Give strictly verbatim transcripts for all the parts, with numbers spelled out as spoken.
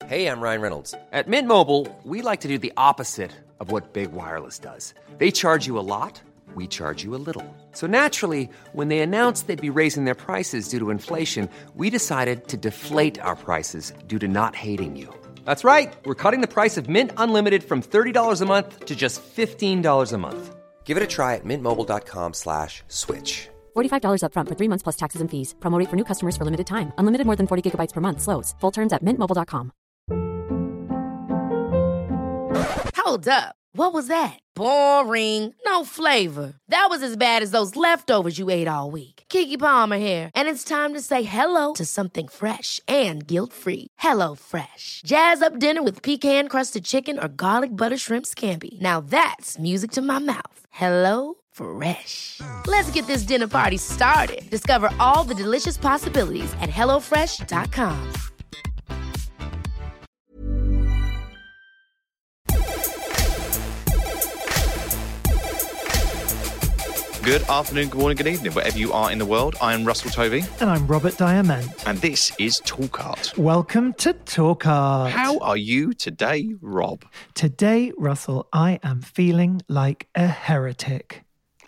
Hey, I'm Ryan Reynolds. At Mint Mobile, we like to do the opposite of what Big Wireless does. They charge you a lot, we charge you a little. So naturally, when they announced they'd be raising their prices due to inflation, we decided to deflate our prices due to not hating you. That's right. We're cutting the price of Mint Unlimited from thirty dollars a month to just fifteen dollars a month. Give it a try at mintmobile.com slash switch. forty-five dollars up front for three months plus taxes and fees. Promo rate for new customers for limited time. Unlimited more than forty gigabytes per month. Slows full terms at mint mobile dot com. Hold up. What was that? Boring. No flavor. That was as bad as those leftovers you ate all week. Keke Palmer here, and it's time to say hello to something fresh and guilt-free. Hello Fresh. Jazz up dinner with pecan-crusted chicken or garlic butter shrimp scampi. Now that's music to my mouth. Hello Fresh. Let's get this dinner party started. Discover all the delicious possibilities at hello fresh dot com. Good afternoon, good morning, good evening, wherever you are in the world. I am Russell Tovey. And I'm Robert Diamond. And this is Talk Art. Welcome to Talk Art. How are you today, Rob? Today, Russell, I am feeling like a heretic.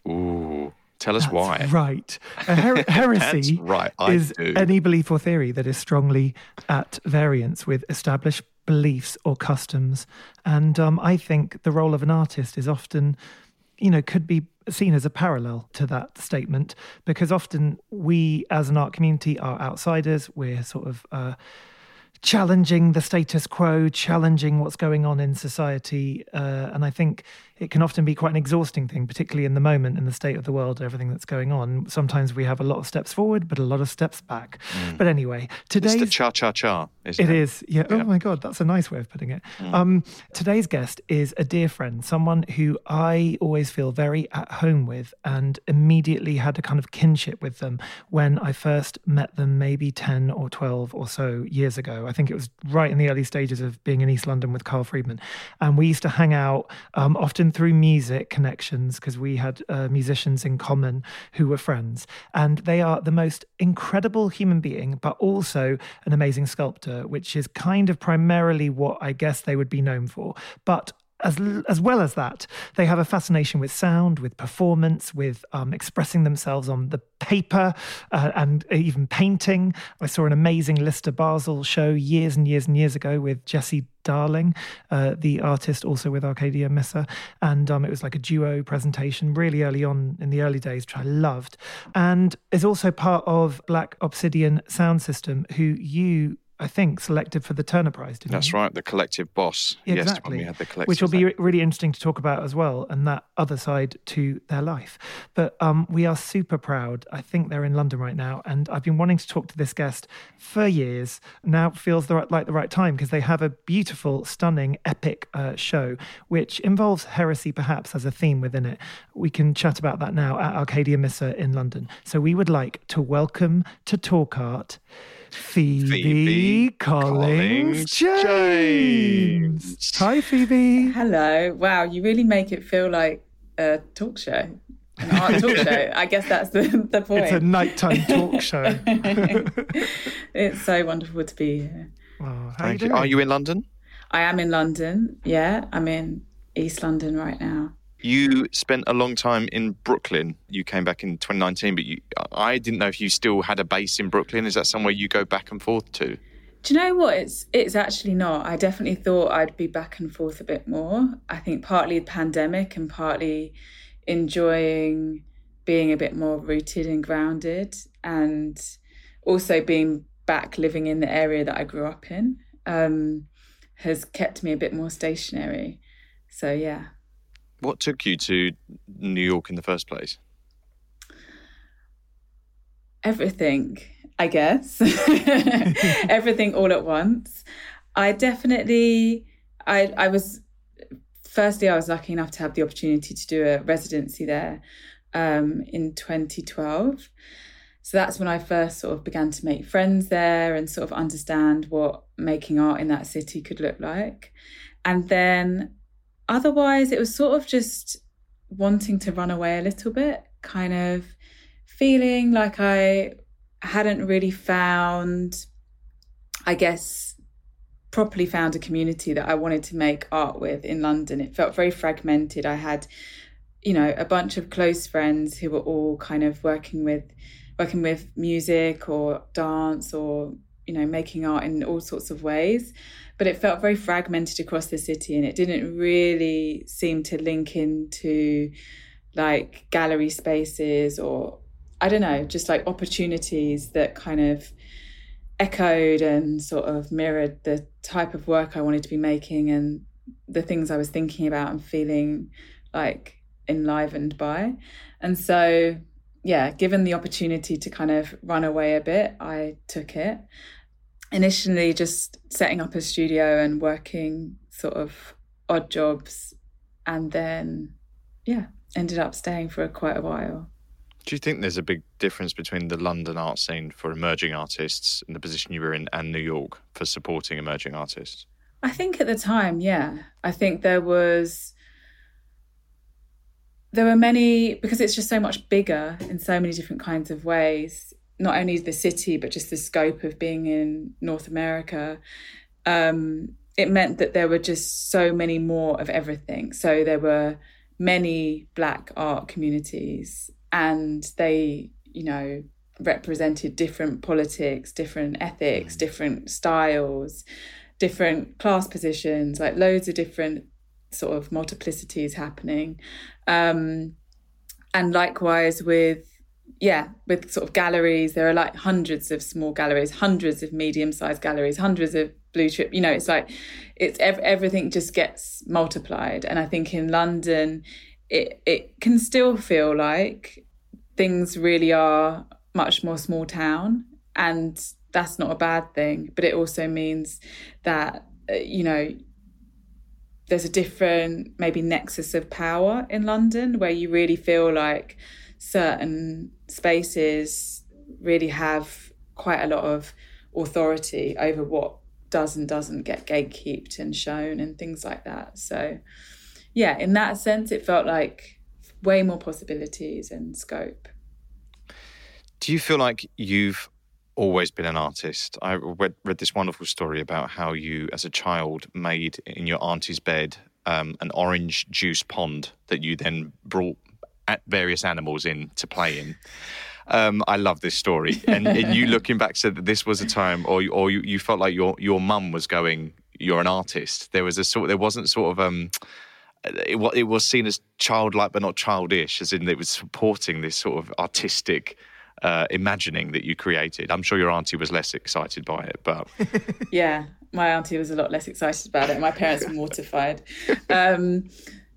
Ooh, tell us That's why. Right. A her- heresy That's right, I is do. any belief or theory that is strongly at variance with established beliefs or customs. And um, I think the role of an artist is often, you know, could be seen as a parallel to that statement, because often we as an art community are outsiders. We're sort of uh, challenging the status quo, challenging what's going on in society. Uh, and I think it can often be quite an exhausting thing, particularly in the moment, in the state of the world, everything that's going on. Sometimes we have a lot of steps forward, but a lot of steps back. Mm. But anyway, today's... It's the cha-cha-cha, isn't it? It is, yeah. yeah. Oh my God, that's a nice way of putting it. Mm. Um, today's guest is a dear friend, someone who I always feel very at home with and immediately had a kind of kinship with them when I first met them maybe ten or twelve or so years ago. I think it was right in the early stages of being in East London with Carl Friedman. And we used to hang out um, often through music connections because we had uh, musicians in common who were friends. And they are the most incredible human being, but also an amazing sculptor, which is kind of primarily what I guess they would be known for. But As as well as that, they have a fascination with sound, with performance, with um, expressing themselves on the paper uh, and even painting. I saw an amazing Lister Basel show years and years and years ago with Jessie Darling, uh, the artist, also with Arcadia Missa. And um, it was like a duo presentation really early on in the early days, which I loved. And is also part of Black Obsidian Sound System, who you... I think, selected for the Turner Prize, didn't That's you? right, the Collective Boss. Exactly. Yes, when we had the Collective. Which will be really interesting to talk about as well, and that other side to their life. But um, we are super proud. I think they're in London right now, and I've been wanting to talk to this guest for years. Now it feels the right, like the right time, because they have a beautiful, stunning, epic uh, show, which involves heresy perhaps as a theme within it. We can chat about that now at Arcadia Missa in London. So we would like to welcome to Talk Art, Phoebe, Phoebe Collins, Collins James. James. Hi, Phoebe. Hello. Wow, you really make it feel like a talk show, an art talk show. I guess that's the, the point. It's a nighttime talk show. It's so wonderful to be here. Oh, how Thank you you. Are you in London? I am in London, yeah. I'm in East London right now. You spent a long time in Brooklyn. You came back in twenty nineteen, but you, I didn't know if you still had a base in Brooklyn. Is that somewhere you go back and forth to? Do you know what? It's it's actually not. I definitely thought I'd be back and forth a bit more. I think partly the pandemic and partly enjoying being a bit more rooted and grounded, and also being back living in the area that I grew up in um, has kept me a bit more stationary. So, yeah. What took you to New York in the first place? Everything, I guess. Everything all at once. I definitely, I, I was, firstly, I was lucky enough to have the opportunity to do a residency there um, in twenty twelve. So that's when I first sort of began to make friends there and sort of understand what making art in that city could look like. And then otherwise, it was sort of just wanting to run away a little bit, kind of feeling like I hadn't really found, I guess, properly found a community that I wanted to make art with in London. It felt very fragmented. I had, you know, a bunch of close friends who were all kind of working with working with music or dance or, you know, making art in all sorts of ways. But it felt very fragmented across the city, and it didn't really seem to link into like gallery spaces or, I don't know, just like opportunities that kind of echoed and sort of mirrored the type of work I wanted to be making and the things I was thinking about and feeling like enlivened by. And so, yeah, given the opportunity to kind of run away a bit, I took it. Initially just setting up a studio and working sort of odd jobs, and then, yeah, ended up staying for quite a while. Do you think there's a big difference between the London art scene for emerging artists and the position you were in, and New York for supporting emerging artists? I think at the time, yeah. I think there was... There were many, because it's just so much bigger in so many different kinds of ways, not only the city, but just the scope of being in North America. Um, it meant that there were just so many more of everything. So there were many Black art communities, and they, you know, represented different politics, different ethics, different styles, different class positions, like loads of different sort of multiplicities happening. Um, and likewise with, yeah, with sort of galleries, there are like hundreds of small galleries, hundreds of medium-sized galleries, hundreds of blue chip, you know, it's like, it's ev- everything just gets multiplied. And I think in London, it, it can still feel like things really are much more small town, and that's not a bad thing, but it also means that, uh, you know, there's a different maybe nexus of power in London where you really feel like certain spaces really have quite a lot of authority over what does and doesn't get gatekeeped and shown and things like that. So yeah, in that sense, it felt like way more possibilities and scope. Do you feel like you've always been an artist? I read, read this wonderful story about how you, as a child, made in your auntie's bed um, an orange juice pond that you then brought at various animals in to play in. Um, I love this story. And, and you looking back said that this was a time, or or you, you felt like your your mum was going, you're an artist. There was a sort, there wasn't sort of, um, it, it was seen as childlike but not childish, as in it was supporting this sort of artistic Uh, imagining that you created. I'm sure your auntie was less excited by it, but... Yeah, my auntie was a lot less excited about it. My parents were mortified. Um,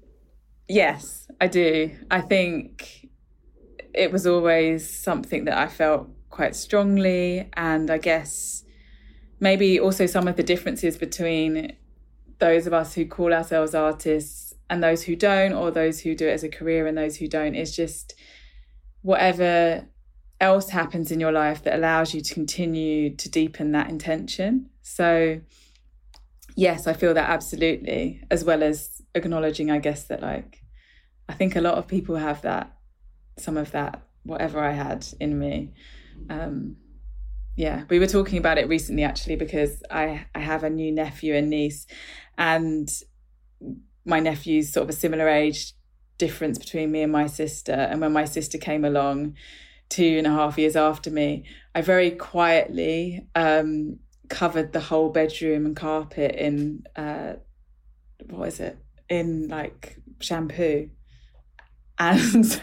yes, I do. I think it was always something that I felt quite strongly, and I guess maybe also some of the differences between those of us who call ourselves artists and those who don't, or those who do it as a career and those who don't, is just whatever else happens in your life that allows you to continue to deepen that intention. So yes, I feel that absolutely, as well as acknowledging, I guess, that like, I think a lot of people have that, some of that, whatever I had in me. Um, yeah, we were talking about it recently, actually, because I, I have a new nephew and niece, and my nephew's sort of a similar age difference between me and my sister. And when my sister came along two and a half years after me, I very quietly um, covered the whole bedroom and carpet in, uh, what is it, in like shampoo. And so,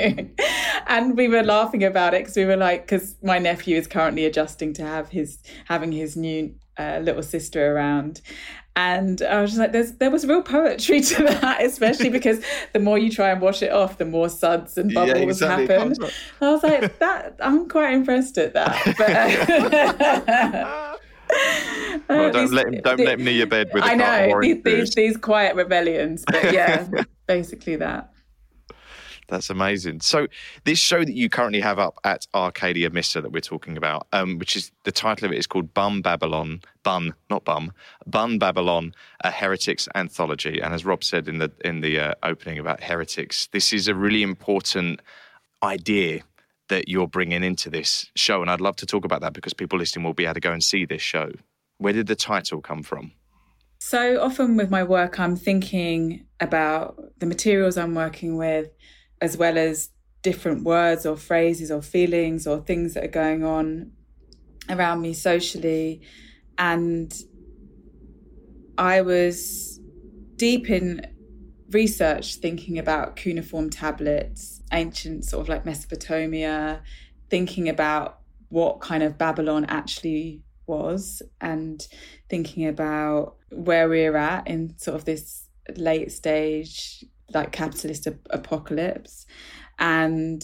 and we were laughing about it because we were like, because my nephew is currently adjusting to have his, having his new uh, little sister around. And I was just like, There's, there was real poetry to that, especially because the more you try and wash it off, the more suds and bubbles yeah, exactly. happen. I was like, that I'm quite impressed at that. But, well, don't, these, let him, don't the, let him near your bed with a I know, these, these, these quiet rebellions. But yeah, basically that. That's amazing. So this show that you currently have up at Arcadia Missa that we're talking about, um, which is, the title of it is called Bun Babylon, Bun, not Bum, Bun Babylon, a Heretics Anthology. And as Rob said in the in the uh, opening about heretics, this is a really important idea that you're bringing into this show. And I'd love to talk about that because people listening will be able to go and see this show. Where did the title come from? So often with my work, I'm thinking about the materials I'm working with, as well as different words or phrases or feelings or things that are going on around me socially. And I was deep in research thinking about cuneiform tablets, ancient sort of like Mesopotamia, thinking about what kind of Babylon actually was, and thinking about where we're at in sort of this late stage like capitalist ap- apocalypse, and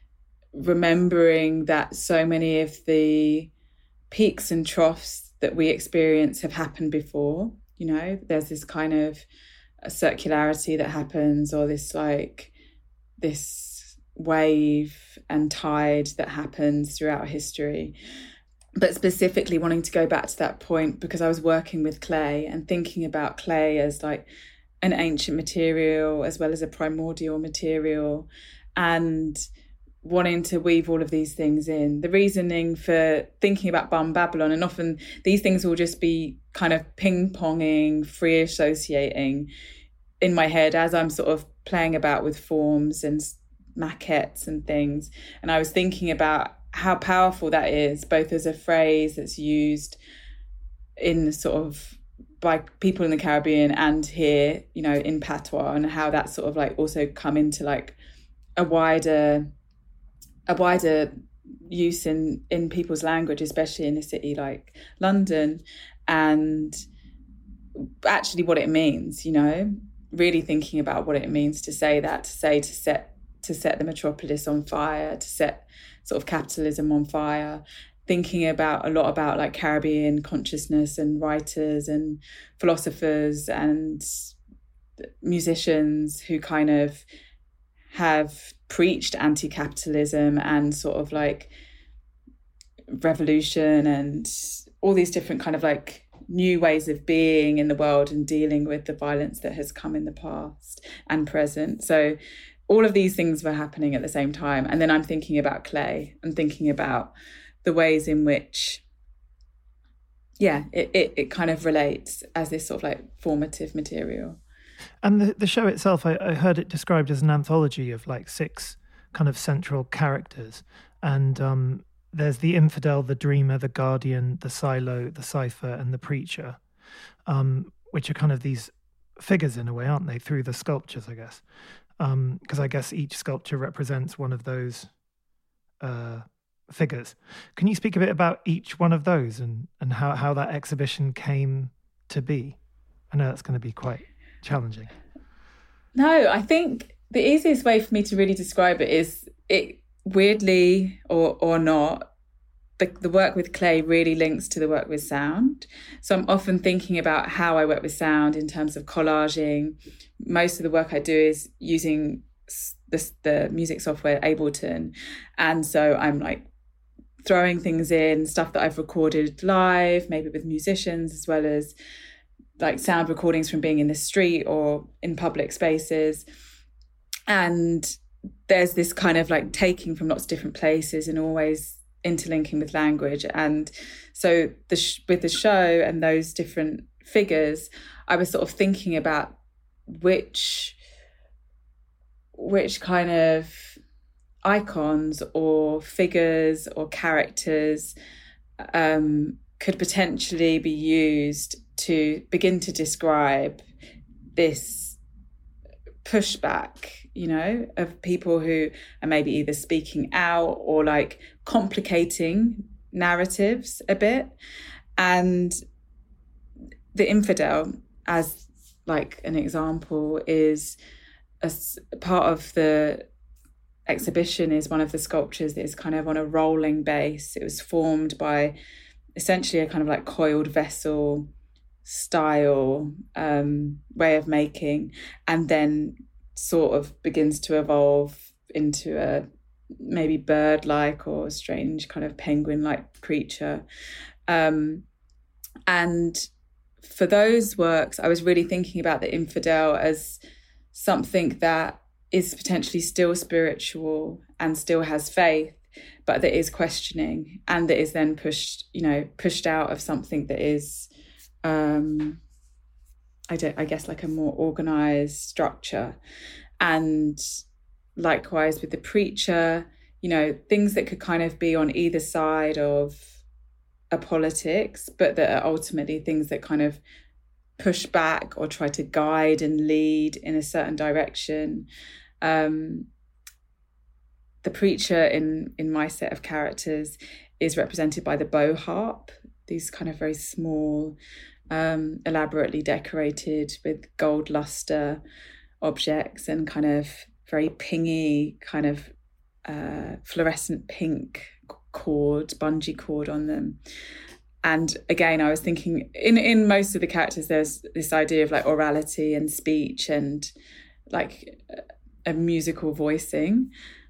remembering that so many of the peaks and troughs that we experience have happened before. You know, there's this kind of circularity that happens, or this like this wave and tide that happens throughout history. But specifically wanting to go back to that point because I was working with clay and thinking about clay as like an ancient material as well as a primordial material, and wanting to weave all of these things in. The reasoning for thinking about Bum Babylon, and often these things will just be kind of ping-ponging, free associating in my head as I'm sort of playing about with forms and maquettes and things. And I was thinking about how powerful that is, both as a phrase that's used in sort of by people in the Caribbean and here, you know, in patois, and how that sort of like also come into like a wider, a wider use in, in people's language, especially in a city like London, and actually what it means, you know, really thinking about what it means to say that, to say, to set, to set the metropolis on fire, to set sort of capitalism on fire, thinking about a lot about like Caribbean consciousness and writers and philosophers and musicians who kind of have preached anti-capitalism and sort of like revolution and all these different kind of like new ways of being in the world and dealing with the violence that has come in the past and present. So all of these things were happening at the same time. And then I'm thinking about clay and thinking about the ways in which, yeah, it, it, it kind of relates as this sort of like formative material. And the, the show itself, I, I heard it described as an anthology of like six kind of central characters. And um, there's the infidel, the dreamer, the guardian, the silo, the cipher, and the preacher, um, which are kind of these figures in a way, aren't they, through the sculptures, I guess. Because um, I guess each sculpture represents one of those uh, figures. Can you speak a bit about each one of those and, and how, how that exhibition came to be? I know that's going to be quite challenging. No, I think the easiest way for me to really describe it is it weirdly or or not, the, the work with clay really links to the work with sound. So I'm often thinking about how I work with sound in terms of collaging. Most of the work I do is using the, the music software Ableton. And so I'm like throwing things in, stuff that I've recorded live, maybe with musicians, as well as like sound recordings from being in the street or in public spaces. And there's this kind of like taking from lots of different places and always interlinking with language. And so the sh- with the show and those different figures, I was sort of thinking about which which kind of icons or figures or characters um, could potentially be used to begin to describe this pushback, you know, of people who are maybe either speaking out or like complicating narratives a bit. And the infidel, as like an example, is a part of the exhibition, is one of the sculptures that is kind of on a rolling base. It was formed by essentially a kind of like coiled vessel style um, way of making, and then sort of begins to evolve into a maybe bird-like or strange kind of penguin-like creature. Um, and for those works, I was really thinking about the infidel as something that is potentially still spiritual and still has faith, but that is questioning, and that is then pushed, you know, pushed out of something that is, um, I don't, I guess, like a more organized structure. And likewise with the preacher, you know, things that could kind of be on either side of a politics, but that are ultimately things that kind of push back or try to guide and lead in a certain direction. Um, the preacher in, in my set of characters is represented by the bow harp, these kind of very small, um, elaborately decorated with gold luster objects and kind of very pingy, kind of uh, fluorescent pink cord, bungee cord on them. And again, I was thinking in, in most of the characters, there's this idea of like orality and speech and like a musical voicing.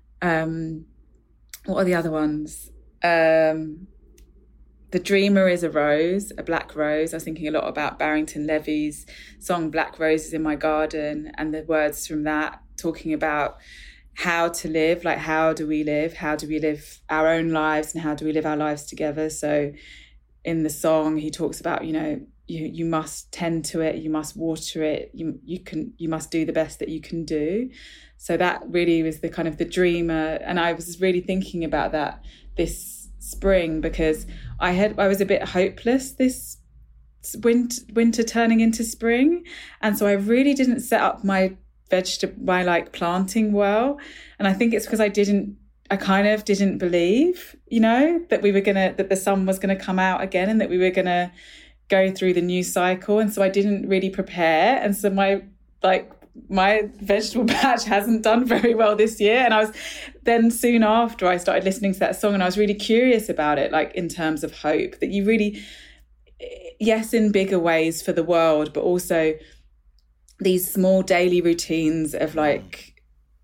Um, what are the other ones? Um, the dreamer is a rose, a black rose. I was thinking a lot about Barrington Levy's song Black Roses in My Garden, and the words from that talking about how to live, like how do we live? How do we live our own lives and how do we live our lives together? So in the song, he talks about, you know, you you must tend to it, you must water it, you you can you must do the best that you can do. So that really was the kind of the dreamer, and I was really thinking about that this spring because I had I was a bit hopeless this winter, winter turning into spring, and so I really didn't set up my vegetable my like planting well, and I think it's because I didn't I kind of didn't believe, you know, that we were gonna that the sun was gonna come out again and that we were gonna go through the new cycle, and so I didn't really prepare, and so my like my vegetable patch hasn't done very well this year. And I was then soon after I started listening to that song, and I was really curious about it, like in terms of hope, that you really, yes, in bigger ways for the world, but also these small daily routines of like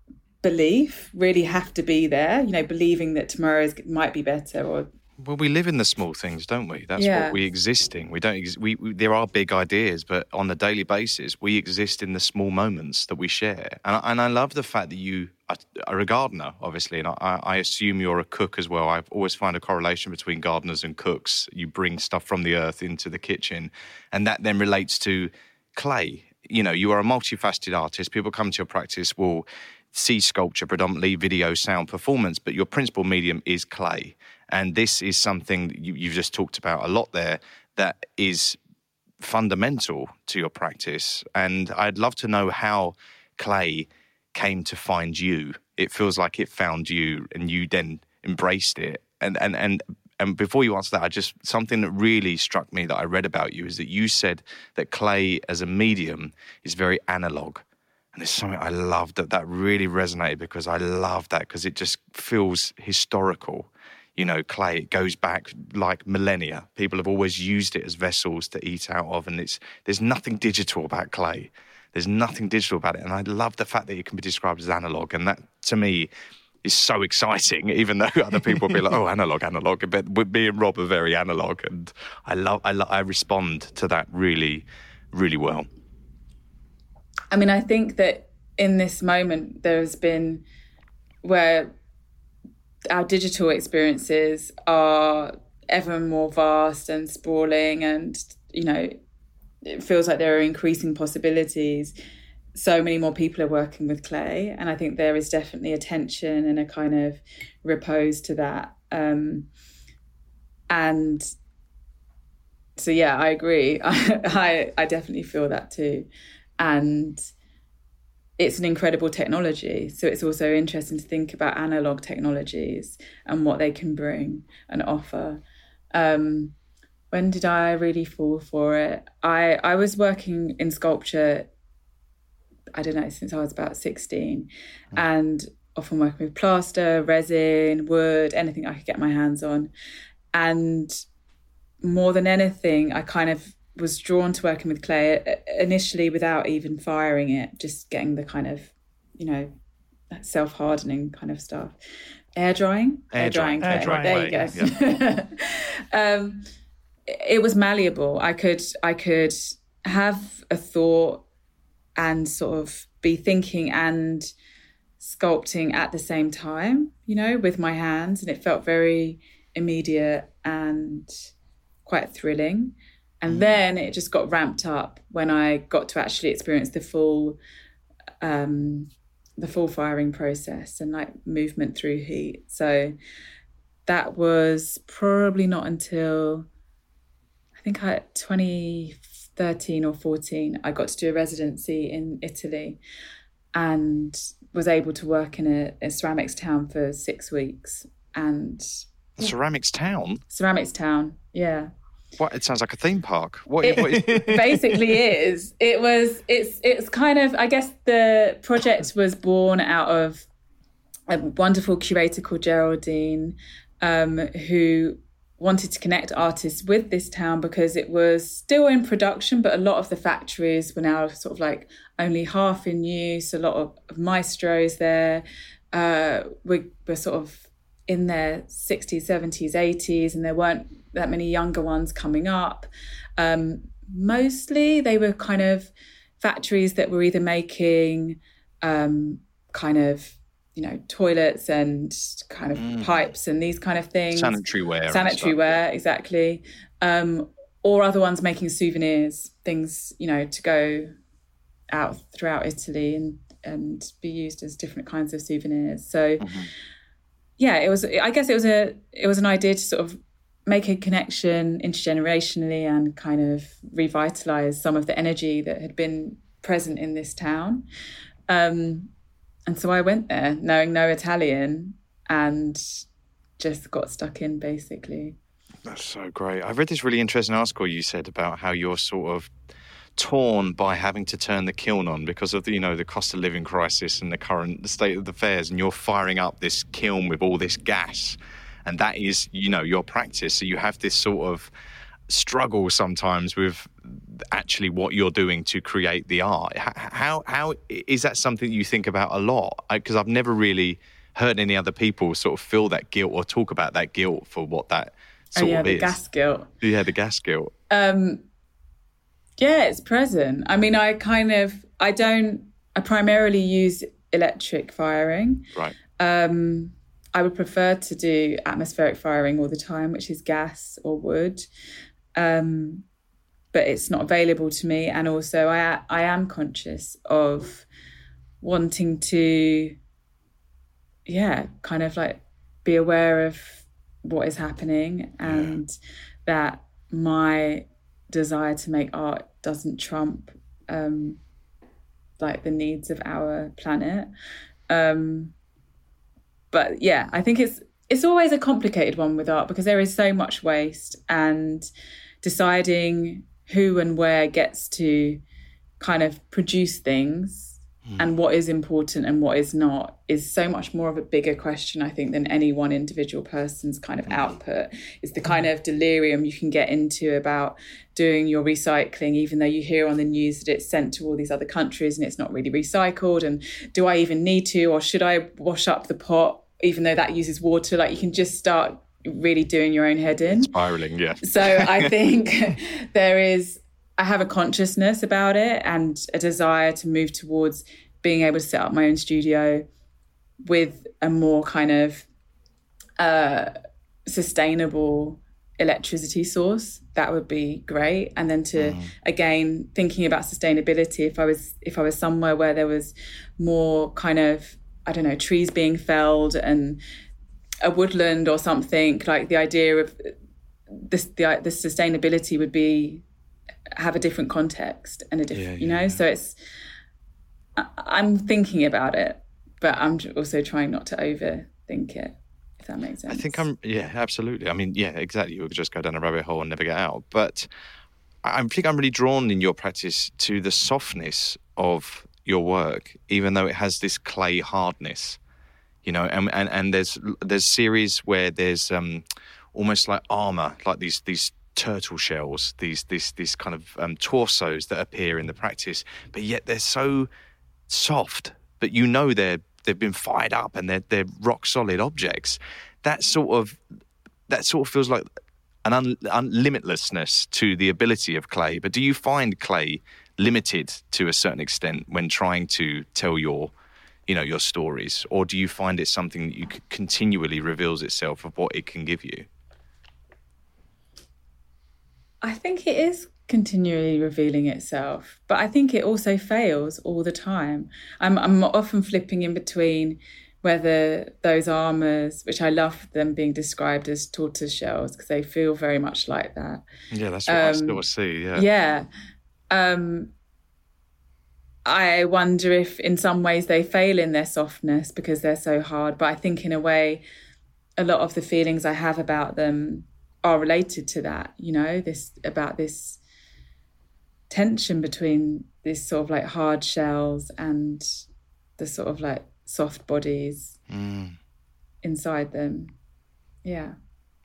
belief really have to be there, you know, believing that tomorrow might be better. Or Well, we live in the small things, don't we? That's yeah. what we existing. We don't. Ex- we, we there are big ideas, but on a daily basis, we exist in the small moments that we share. And I, and I love the fact that you are a gardener, obviously, and I, I assume you're a cook as well. I've always found a correlation between gardeners and cooks. You bring stuff from the earth into the kitchen, and that then relates to clay. You know, you are a multifaceted artist. People come to your practice will see sculpture, predominantly video, sound, performance, but your principal medium is clay. And this is something that you, you've just talked about a lot there that is fundamental to your practice. And I'd love to know how clay came to find you. It feels like it found you and you then embraced it. And and and and before you answer that, I just something that really struck me that I read about you is that you said that clay as a medium is very analog. And it's something I loved, that that really resonated because I love that because it just feels historical. You know, clay, it goes back like millennia. People have always used it as vessels to eat out of, and it's there's nothing digital about clay. There's nothing digital about it. And I love the fact that it can be described as analog. And that, to me, is so exciting, even though other people will be like, oh, analog, analog. But me and Rob are very analog. And I love, I, love, I respond to that really, really well. I mean, I think that in this moment, there's been where our digital experiences are ever more vast and sprawling, and, you know, it feels like there are increasing possibilities. So many more people are working with clay, and I think there is definitely a tension and a kind of repose to that. Um, and so, yeah, I agree. I, I, I definitely feel that too. And it's an incredible technology. So it's also interesting to think about analog technologies and what they can bring and offer. Um, when did I really fall for it? I, I was working in sculpture, I don't know, since I was about sixteen, mm. and often working with plaster, resin, wood, anything I could get my hands on. And more than anything, I kind of was drawn to working with clay initially without even firing it, just getting the kind of, you know, self-hardening kind of stuff. Air drying? Air, air drying. drying air drying. There you go. Yeah. um, it was malleable. I could, I could have a thought and sort of be thinking and sculpting at the same time, you know, with my hands, and it felt very immediate and quite thrilling. And then it just got ramped up when I got to actually experience the full um, the full firing process and like movement through heat. So that was probably not until I think I twenty thirteen or fourteen, I got to do a residency in Italy and was able to work in a, a ceramics town for six weeks. And yeah. Ceramics town? Ceramics town, yeah. What? It sounds like a theme park. What? It what is... basically is. It was. It's. It's kind of. I guess the project was born out of a wonderful curator called Geraldine, um, who wanted to connect artists with this town because it was still in production, but a lot of the factories were now sort of like only half in use. A lot of, of maestros there uh, were, were sort of in their sixties, seventies, eighties, and there weren't that many younger ones coming up. Um, mostly they were kind of factories that were either making um, kind of, you know, toilets and kind of mm. pipes and these kind of things. Sanitary ware. Sanitary wear, exactly. Um, or other ones making souvenirs, things, you know, to go out throughout Italy and, and be used as different kinds of souvenirs. So, mm-hmm. yeah, it was, I guess it was a, it was an idea to sort of make a connection intergenerationally and kind of revitalise some of the energy that had been present in this town. Um, and so I went there knowing no Italian and just got stuck in, basically. That's so great. I read this really interesting article you said about how you're sort of torn by having to turn the kiln on because of the, you know, the cost of living crisis and the current the state of the affairs, and you're firing up this kiln with all this gas. And that is, you know, your practice. So you have this sort of struggle sometimes with actually what you're doing to create the art. How how is that something you think about a lot? Because I've never really heard any other people sort of feel that guilt or talk about that guilt for what that sort oh, yeah, of the is. gas guilt. Yeah, the gas guilt. Um, yeah, it's present. I mean, I kind of, I don't, I primarily use electric firing. Right. Um, I would prefer to do atmospheric firing all the time, which is gas or wood. Um, but it's not available to me. And also I I am conscious of wanting to, yeah, kind of like be aware of what is happening and yeah. that my desire to make art doesn't trump um, like the needs of our planet. Um, But yeah, I think it's it's always a complicated one with art because there is so much waste, and deciding who and where gets to kind of produce things mm. and what is important and what is not is so much more of a bigger question, I think, than any one individual person's kind of output. It's the kind of delirium you can get into about doing your recycling, even though you hear on the news that it's sent to all these other countries and it's not really recycled. And do I even need to, or should I wash up the pot, even though that uses water? Like, you can just start really doing your own head in. Spiraling, yeah. So I think there is, I have a consciousness about it and a desire to move towards being able to set up my own studio with a more kind of uh, sustainable electricity source. That would be great. And then to, mm. again, thinking about sustainability, if I was if I was somewhere where there was more kind of, I don't know, trees being felled and a woodland or something, like the idea of this, the, the sustainability would be, have a different context and a different, yeah, yeah, you know, yeah. So it's, I, I'm thinking about it, but I'm also trying not to overthink it, if that makes sense. I think I'm, yeah, absolutely. I mean, yeah, exactly. You could just go down a rabbit hole and never get out. But I think I'm really drawn in your practice to the softness of your work, even though it has this clay hardness, you know, and and, and there's there's series where there's um almost like armor, like these these turtle shells, these these these kind of um, torsos that appear in the practice, but yet they're so soft, but you know they're they've been fired up and they're they're rock solid objects. That sort of that sort of feels like an un, un, limitlessness to the ability of clay. But do you find clay limited to a certain extent when trying to tell your you know, your stories? Or do you find it's something that you c- continually reveals itself of what it can give you? I think it is continually revealing itself, but I think it also fails all the time. I'm, I'm often flipping in between whether those armours, which I love them being described as tortoise shells because they feel very much like that. Yeah, that's what um, I still see, yeah. Yeah. Um, I wonder if in some ways they fail in their softness because they're so hard, but I think in a way, a lot of the feelings I have about them are related to that, you know, this about this tension between this sort of like hard shells and the sort of like soft bodies mm. inside them. Yeah.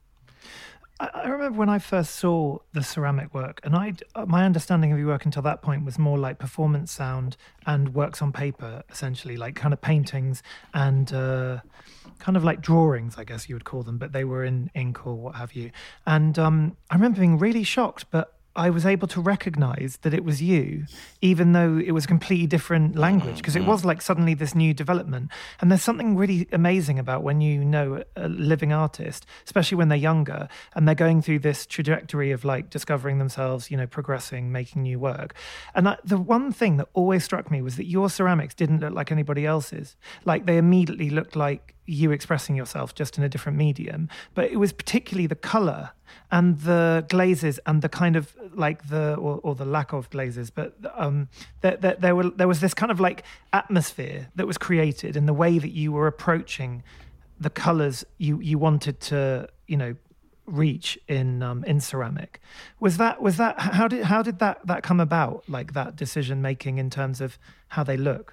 I remember when I first saw the ceramic work, and I, my understanding of your work until that point was more like performance sound and works on paper, essentially, like kind of paintings and uh, kind of like drawings, I guess you would call them, but they were in ink or what have you. And um, I remember being really shocked, but I was able to recognize that it was you, even though it was a completely different language, because it was like suddenly this new development. And there's something really amazing about when you know a living artist, especially when they're younger and they're going through this trajectory of like discovering themselves, you know, progressing, making new work. And I, the one thing that always struck me was that your ceramics didn't look like anybody else's. Like they immediately looked like you expressing yourself just in a different medium. But it was particularly the color and the glazes and the kind of like the or, or the lack of glazes, but um, there, there, there were there was this kind of like atmosphere that was created in the way that you were approaching the colors you you wanted to, you know, reach in um, in ceramic. Was that was that how did how did that that come about? Like that decision making in terms of how they look.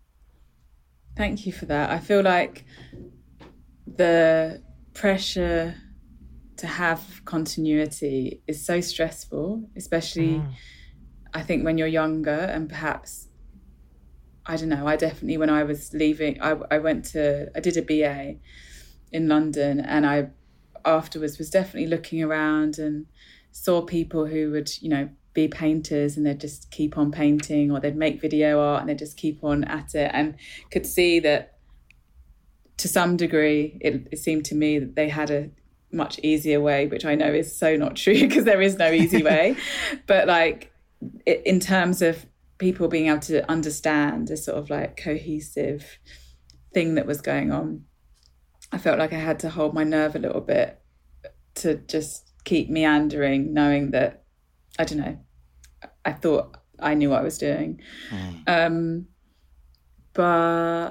Thank you for that. I feel like the pressure to have continuity is so stressful, especially mm. I think when you're younger and perhaps, I don't know, I definitely, when I was leaving, I, I went to, I did a B A in London and I afterwards was definitely looking around and saw people who would, you know, be painters and they'd just keep on painting, or they'd make video art and they'd just keep on at it, and could see that to some degree it, it seemed to me that they had a much easier way, which I know is so not true because there is no easy way. But like it, in terms of people being able to understand a sort of like cohesive thing that was going on, I felt like I had to hold my nerve a little bit to just keep meandering, knowing that, I don't know, I thought I knew what I was doing. Mm. Um, but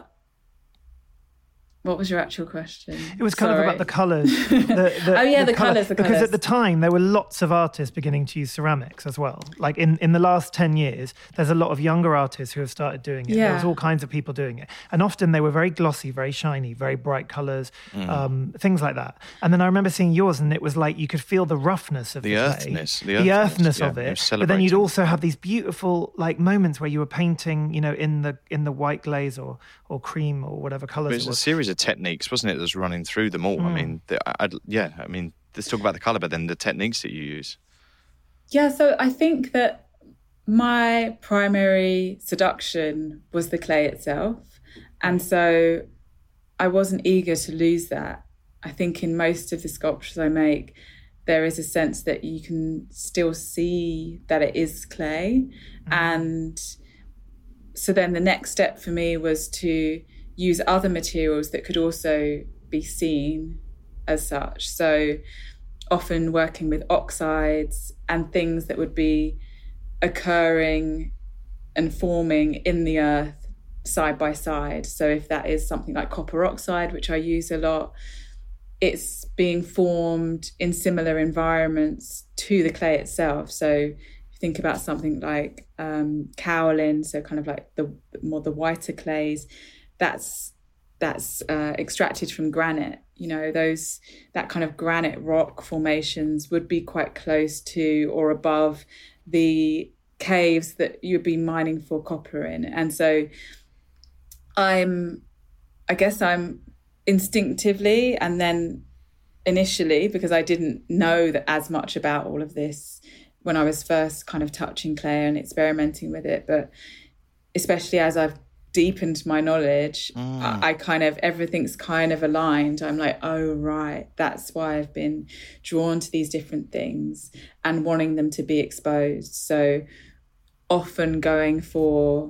what was your actual question? It was kind Sorry. of about the colours. The, the, oh yeah, the, the colour. colours, the Because colours. at the time, there were lots of artists beginning to use ceramics as well. Like in, in the last ten years, there's a lot of younger artists who have started doing it. Yeah. There was all kinds of people doing it. And often they were very glossy, very shiny, very bright colours, mm. um, things like that. And then I remember seeing yours and it was like you could feel the roughness of the, the clay, earthness. The The earthness, earthness yeah, of it. But then you'd also have these beautiful like moments where you were painting, you know, in the in the white glaze or, or cream or whatever colours it it was. was. A series of techniques, wasn't it? That's running through them all. Mm. I mean, the, I'd, yeah, I mean, let's talk about the colour, but then the techniques that you use. Yeah, so I think that my primary seduction was the clay itself. And so I wasn't eager to lose that. I think in most of the sculptures I make, there is a sense that you can still see that it is clay. Mm. And so then the next step for me was to use other materials that could also be seen as such. So often working with oxides and things that would be occurring and forming in the earth side by side. So if that is something like copper oxide, which I use a lot, it's being formed in similar environments to the clay itself. So if you think about something like um, kaolin, so kind of like the more the whiter clays, that's that's uh, extracted from granite. You know, those that kind of granite rock formations would be quite close to or above the caves that you'd be mining for copper in. And so I'm, I guess I'm instinctively and then initially, because I didn't know that as much about all of this when I was first kind of touching clay and experimenting with it, but especially as I've deepened my knowledge, Mm. I, I kind of, everything's kind of aligned. I'm like, oh, right, that's why I've been drawn to these different things and wanting them to be exposed. So often going for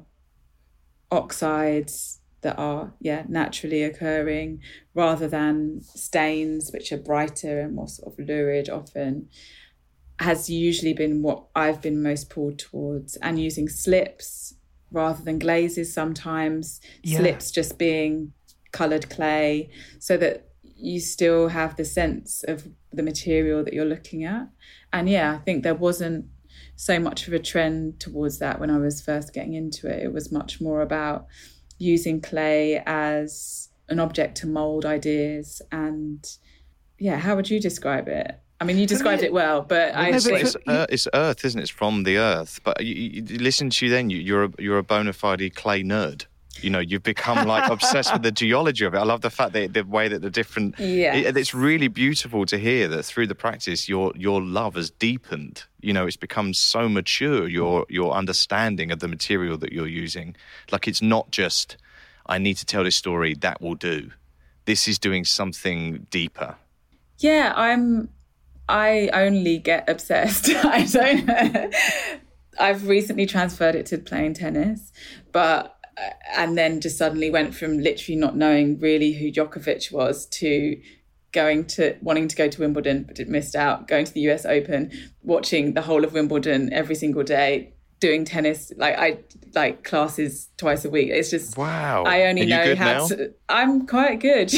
oxides that are, yeah, naturally occurring rather than stains, which are brighter and more sort of lurid often, has usually been what I've been most pulled towards. And using slips rather than glazes sometimes, Yeah. slips just being coloured clay, so that you still have the sense of the material that you're looking at. And yeah, I think there wasn't so much of a trend towards that when I was first getting into it. It was much more about using clay as an object to mould ideas. And yeah, how would you describe it? I mean, you described it well, but I it's, think... it's, earth, it's earth, isn't it? It's from the earth. But you, you, you listen to you then, you, you're a, you're a bona fide clay nerd. You know, you've become like obsessed with the geology of it. I love the fact that the way that the different... Yeah. It, it's really beautiful to hear that through the practice, your your love has deepened. You know, it's become so mature, your your understanding of the material that you're using. Like, it's not just, I need to tell this story, that will do. This is doing something deeper. Yeah, I'm... I only get obsessed. I don't... I've recently transferred it to playing tennis, but... and then just suddenly went from literally not knowing really who Djokovic was to going to wanting to go to Wimbledon, but it missed out, going to the U S Open, watching the whole of Wimbledon every single day, doing tennis, like I like classes twice a week. It's just, wow. I only Are you know good how now? to, I'm quite good.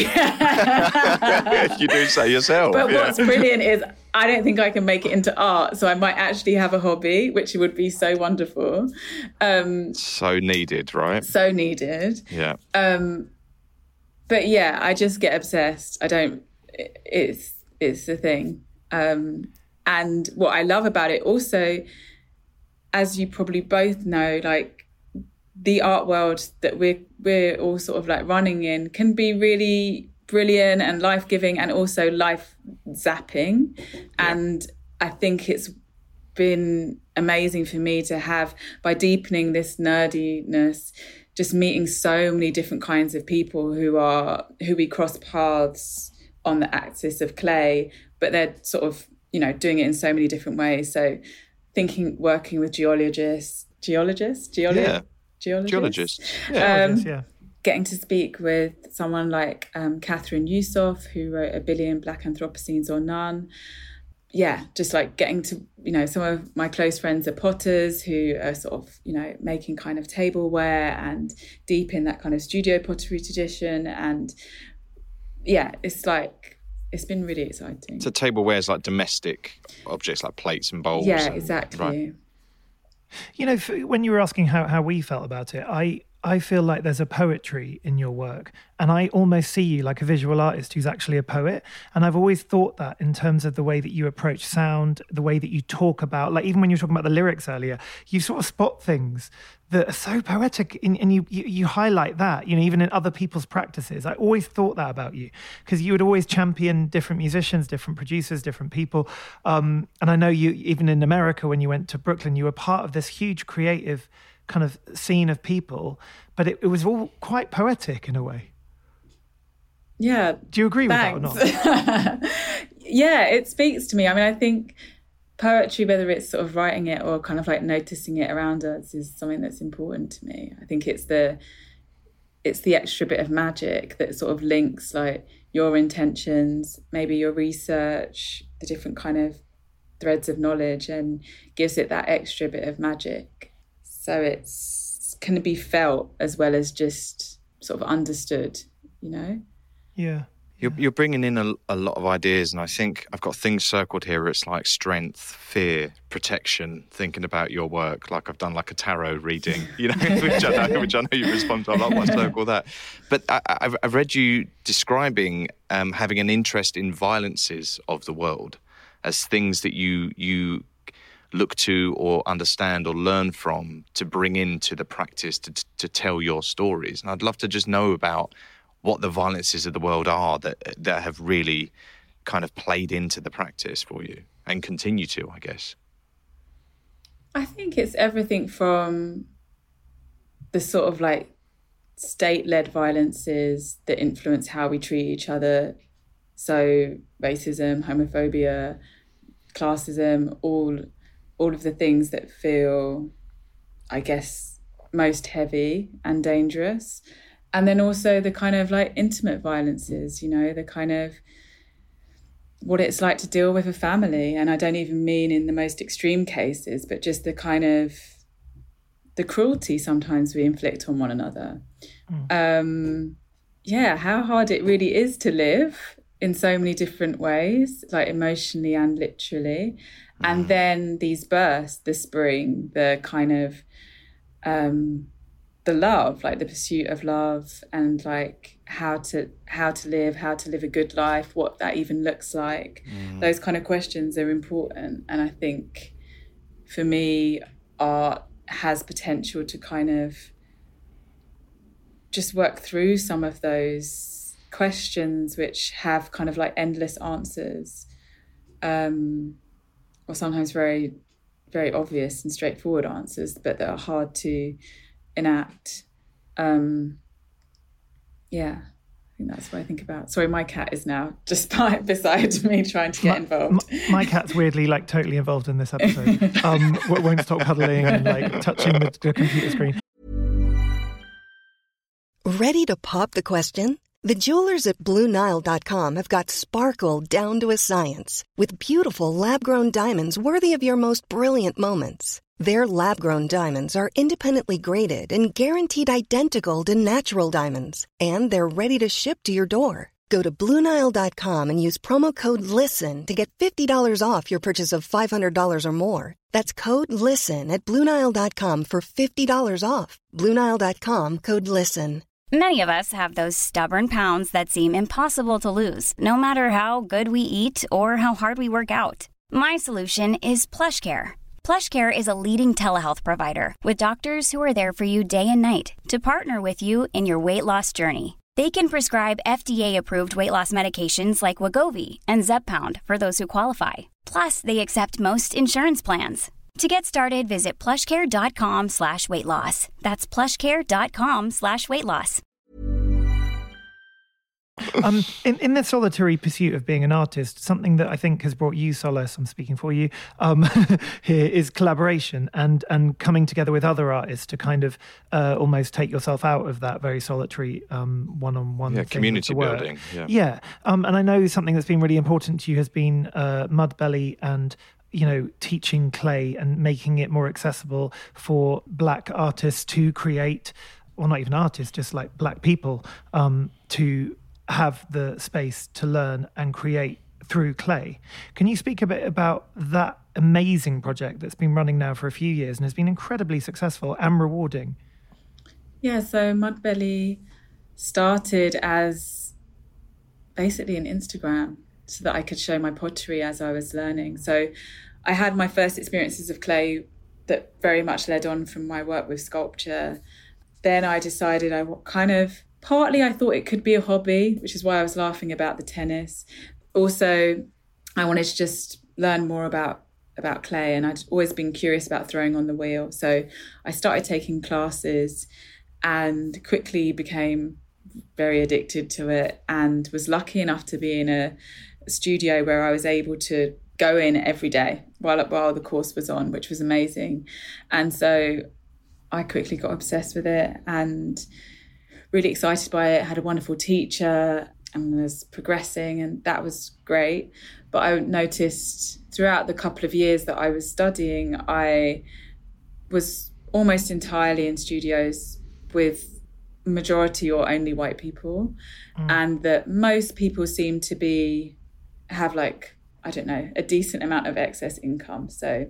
You do say yourself. But yeah. what's brilliant is I don't think I can make it into art, so I might actually have a hobby, which would be so wonderful. Um, so needed, right? so needed. Yeah. Um, but yeah, I just get obsessed. I don't, it, it's, it's the thing. Um, and what I love about it also, as you probably both know, like the art world that we're, we're all sort of like running in can be really brilliant and life-giving and also life-zapping. Yeah. And I think it's been amazing for me to have, by deepening this nerdiness, just meeting so many different kinds of people who are, who we cross paths on the axis of clay, but they're sort of, you know, doing it in so many different ways. So thinking, working with geologists, geologists, Geolo- yeah. geologists, geologists, yeah. Um, yeah. Getting to speak with someone like um, Catherine Yusof, who wrote A Billion Black Anthropocenes or None. Yeah, just like getting to, you know, some of my close friends are potters who are sort of, you know, making kind of tableware and deep in that kind of studio pottery tradition. And yeah, it's like, it's been really exciting. So tableware is like domestic objects like plates and bowls. Yeah, and, exactly. Right. You know, when you were asking how, how we felt about it, I, I feel like there's a poetry in your work, and I almost see you like a visual artist who's actually a poet. And I've always thought that in terms of the way that you approach sound, the way that you talk about, like even when you were talking about the lyrics earlier, you sort of spot things that are so poetic, and, and you, you you highlight that, you know, even in other people's practices. I always thought that about you, because you would always champion different musicians, different producers, different people. Um, and I know you, even in America, when you went to Brooklyn, you were part of this huge creative kind of scene of people, but it, it was all quite poetic in a way. Yeah. Do you agree thanks. with that or not? Yeah, it speaks to me. I mean, I think poetry, whether it's sort of writing it or kind of like noticing it around us, is something that's important to me. I think it's the it's the extra bit of magic that sort of links like your intentions, maybe your research, the different kind of threads of knowledge, and gives it that extra bit of magic. So it's can be felt as well as just sort of understood, you know? Yeah. You're, you're bringing in a, a lot of ideas, and I think I've got things circled here. It's like strength, fear, protection, thinking about your work, like I've done like a tarot reading, you know, which, I know, which I know you respond to. I like my circle that. But I, I've, I've read you describing um, having an interest in violences of the world as things that you you look to or understand or learn from to bring into the practice to, to tell your stories. And I'd love to just know about what the violences of the world are that that have really kind of played into the practice for you and continue to, I guess. I think it's everything from the sort of like state-led violences that influence how we treat each other. So racism, homophobia, classism, all all of the things that feel, I guess, most heavy and dangerous. And then also the kind of like intimate violences, you know, the kind of what it's like to deal with a family. And I don't even mean in the most extreme cases, but just the kind of the cruelty sometimes we inflict on one another. Mm. Um, yeah, how hard it really is to live in so many different ways, like emotionally and literally. Mm. And then these bursts, the spring, the kind of um, the love, like the pursuit of love, and like how to how to live, how to live a good life, what that even looks like. Mm. Those kind of questions are important. And I think for me, art has potential to kind of just work through some of those questions which have kind of like endless answers, um, or sometimes very, very obvious and straightforward answers, but that are hard to enact. Um, yeah, I think that's what I think about. Sorry, my cat is now just by, beside me trying to get my, involved. My, my cat's weirdly like totally involved in this episode. Um, won't stop cuddling and like touching the, the computer screen. Ready to pop the question? The jewelers at Blue Nile dot com have got sparkle down to a science with beautiful lab-grown diamonds worthy of your most brilliant moments. Their lab-grown diamonds are independently graded and guaranteed identical to natural diamonds, and they're ready to ship to your door. Go to Blue Nile dot com and use promo code LISTEN to get fifty dollars off your purchase of five hundred dollars or more. That's code LISTEN at Blue Nile dot com for fifty dollars off. Blue Nile dot com, code LISTEN. Many of us have those stubborn pounds that seem impossible to lose, no matter how good we eat or how hard we work out. My solution is PlushCare. PlushCare is a leading telehealth provider with doctors who are there for you day and night to partner with you in your weight loss journey. They can prescribe F D A-approved weight loss medications like Wegovy and Zepbound for those who qualify. Plus, they accept most insurance plans. To get started, visit plushcare.com slash weight loss. That's plushcare.com slash weight loss. Um, in, in the solitary pursuit of being an artist, something that I think has brought you solace, I'm speaking for you, um, here is collaboration and, and coming together with other artists to kind of uh, almost take yourself out of that very solitary um, one-on-one yeah, thing community with the work. building. Yeah, yeah. Um, and I know something that's been really important to you has been uh, Mudbelly and you know, teaching clay and making it more accessible for Black artists to create, well, not even artists, just like Black people, um, to have the space to learn and create through clay. Can you speak a bit about that amazing project that's been running now for a few years and has been incredibly successful and rewarding? Yeah, so Mudbelly started as basically an Instagram so that I could show my pottery as I was learning. So I had my first experiences of clay that very much led on from my work with sculpture. Then I decided I kind of, partly I thought it could be a hobby, which is why I was laughing about the tennis. Also, I wanted to just learn more about, about clay, and I'd always been curious about throwing on the wheel. So I started taking classes and quickly became very addicted to it, and was lucky enough to be in a studio where I was able to go in every day while while the course was on, which was amazing. And so I quickly got obsessed with it and really excited by it. Had a wonderful teacher and was progressing, and that was great. But I noticed throughout the couple of years that I was studying, I was almost entirely in studios with majority or only white people, mm. and that most people seem to be have like, I don't know, a decent amount of excess income. So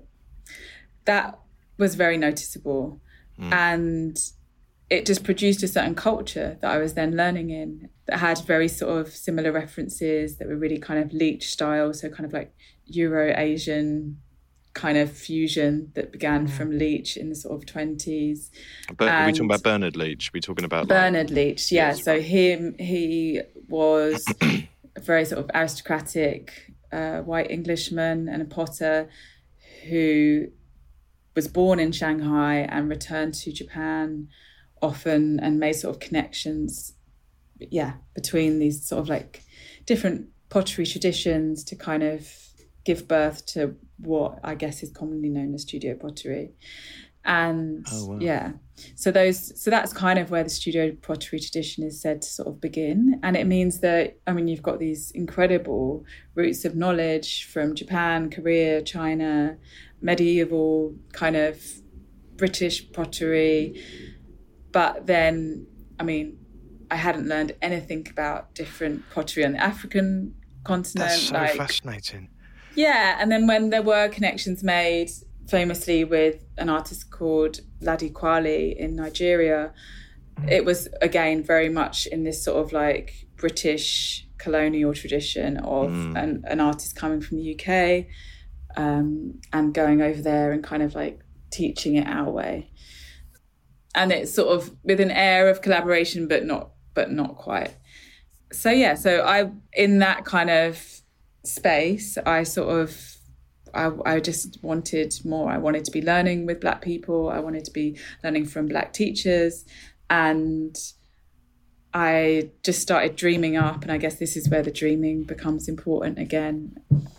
that was very noticeable. Mm. And it just produced a certain culture that I was then learning in that had very sort of similar references that were really kind of Leech style. So kind of like Euro-Asian kind of fusion that began mm. from Leech in the sort of twenties. But are we talking about Bernard Leech? Are we talking about Bernard like... Leech, yeah. Yes, so right. him, he was a very sort of aristocratic uh, white Englishman and a potter who was born in Shanghai and returned to Japan often and made sort of connections, yeah, between these sort of like different pottery traditions to kind of give birth to what I guess is commonly known as studio pottery. And oh, wow. yeah, so those, so that's kind of where the studio pottery tradition is said to sort of begin. And it means that, I mean, you've got these incredible roots of knowledge from Japan, Korea, China, medieval kind of British pottery. But then, I mean, I hadn't learned anything about different pottery on the African continent. That's so like, fascinating. Yeah, and then when there were connections made, famously with an artist called Ladi Kwali in Nigeria, mm. it was, again, very much in this sort of like British colonial tradition of mm. an, an artist coming from the U K um, and going over there and kind of like teaching it our way. And it's sort of with an air of collaboration, but not, but not quite. So yeah, so I, in that kind of space, I sort of, I, I just wanted more. I wanted to be learning with Black people. I wanted to be learning from Black teachers. And I just started dreaming up. And I guess this is where the dreaming becomes important again.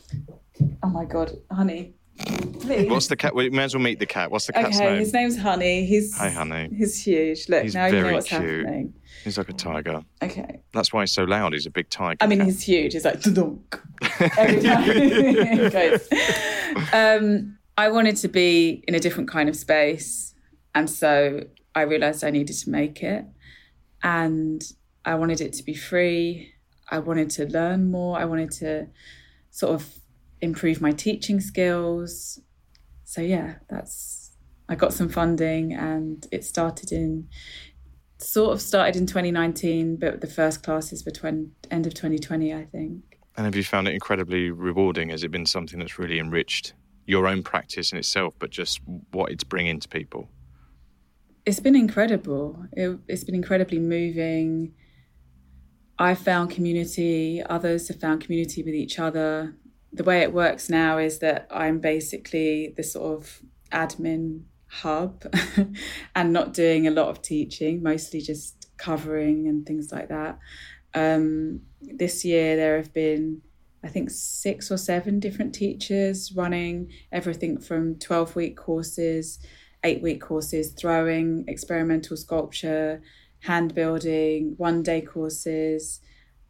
Oh my God, Honey. Please. What's the cat? We may as well meet the cat. What's the cat's okay, name? His name's Honey. He's Hi, Honey. He's huge. Look, he's now you know what's cute. happening. He's like a tiger. Okay. That's why he's so loud. He's a big tiger. I mean, cat. he's huge. He's like, dunk every time he goes. Um, I wanted to be in a different kind of space. And so I realised I needed to make it. And I wanted it to be free. I wanted to learn more. I wanted to sort of improve my teaching skills. So yeah, that's, I got some funding and it started in, sort of started in twenty nineteen, but the first classes were twenty, end of twenty twenty, I think. And have you found it incredibly rewarding? Has it been something that's really enriched your own practice in itself, but just what it's bringing to people? It's been incredible. It, it's been incredibly moving. I've found community, others have found community with each other. The way it works now is that I'm basically the sort of admin hub and not doing a lot of teaching, mostly just covering and things like that. Um, this year there have been, I think, six or seven different teachers running everything from twelve-week courses, eight-week courses, throwing, experimental sculpture, hand building, one-day courses.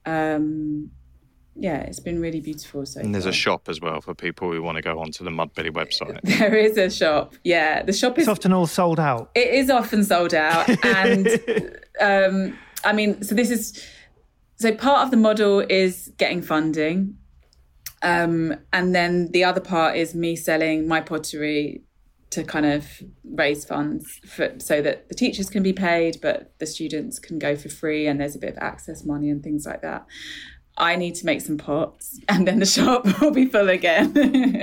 Um, yeah, it's been really beautiful. So and there's far. a shop as well for people who want to go onto the Mudbelly website. There is a shop. Yeah, the shop is... It's often all sold out. It is often sold out. And um, I mean, so this is... So part of the model is getting funding. Um, and then the other part is me selling my pottery to kind of raise funds for, so that the teachers can be paid, but the students can go for free and there's a bit of access money and things like that. I need to make some pots and then the shop will be full again.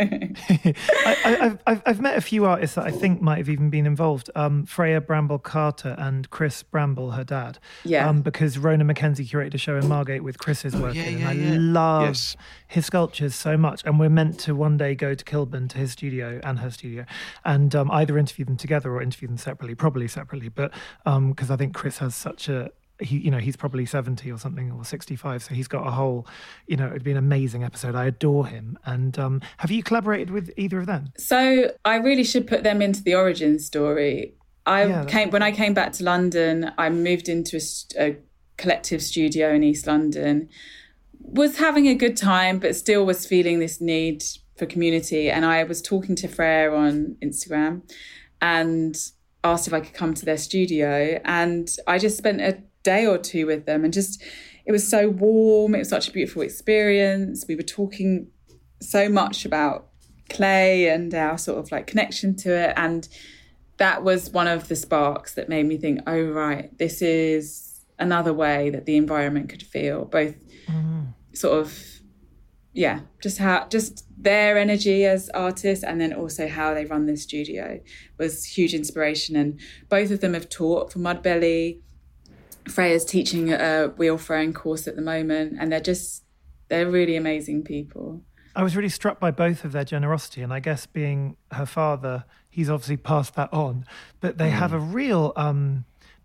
I, I've, I've met a few artists that I think might have even been involved. Um, Freya Bramble Carter and Chris Bramble, her dad. Yeah. Um, because Rona McKenzie curated a show in Margate with Chris's work yeah, in. yeah, and I yeah. love yes. his sculptures so much. And we're meant to one day go to Kilburn to his studio and her studio and um, either interview them together or interview them separately, probably separately. But because um, I think Chris has such a... He, you know, he's probably seventy or something, or sixty-five, so he's got a whole, you know, it'd be an amazing episode. I adore him. And um, have you collaborated with either of them? So I really should put them into the origin story. I Yeah, came when I came back to London. I moved into a, a collective studio in East London. Was having a good time, but still was feeling this need for community. And I was talking to Freya on Instagram, and asked if I could come to their studio. And I just spent a day or two with them and just it was so warm, it was such a beautiful experience. We were talking so much about clay and our sort of like connection to it, and that was one of the sparks that made me think, oh right, this is another way that the environment could feel, both mm-hmm. sort of yeah just how just their energy as artists and then also how they run this studio was huge inspiration. And both of them have taught for Mudbelly. Freya's teaching a wheel throwing course at the moment, and they're just, they're really amazing people. I was really struck by both of their generosity, and I guess being her father, he's obviously passed that on, but they mm. have a real, um,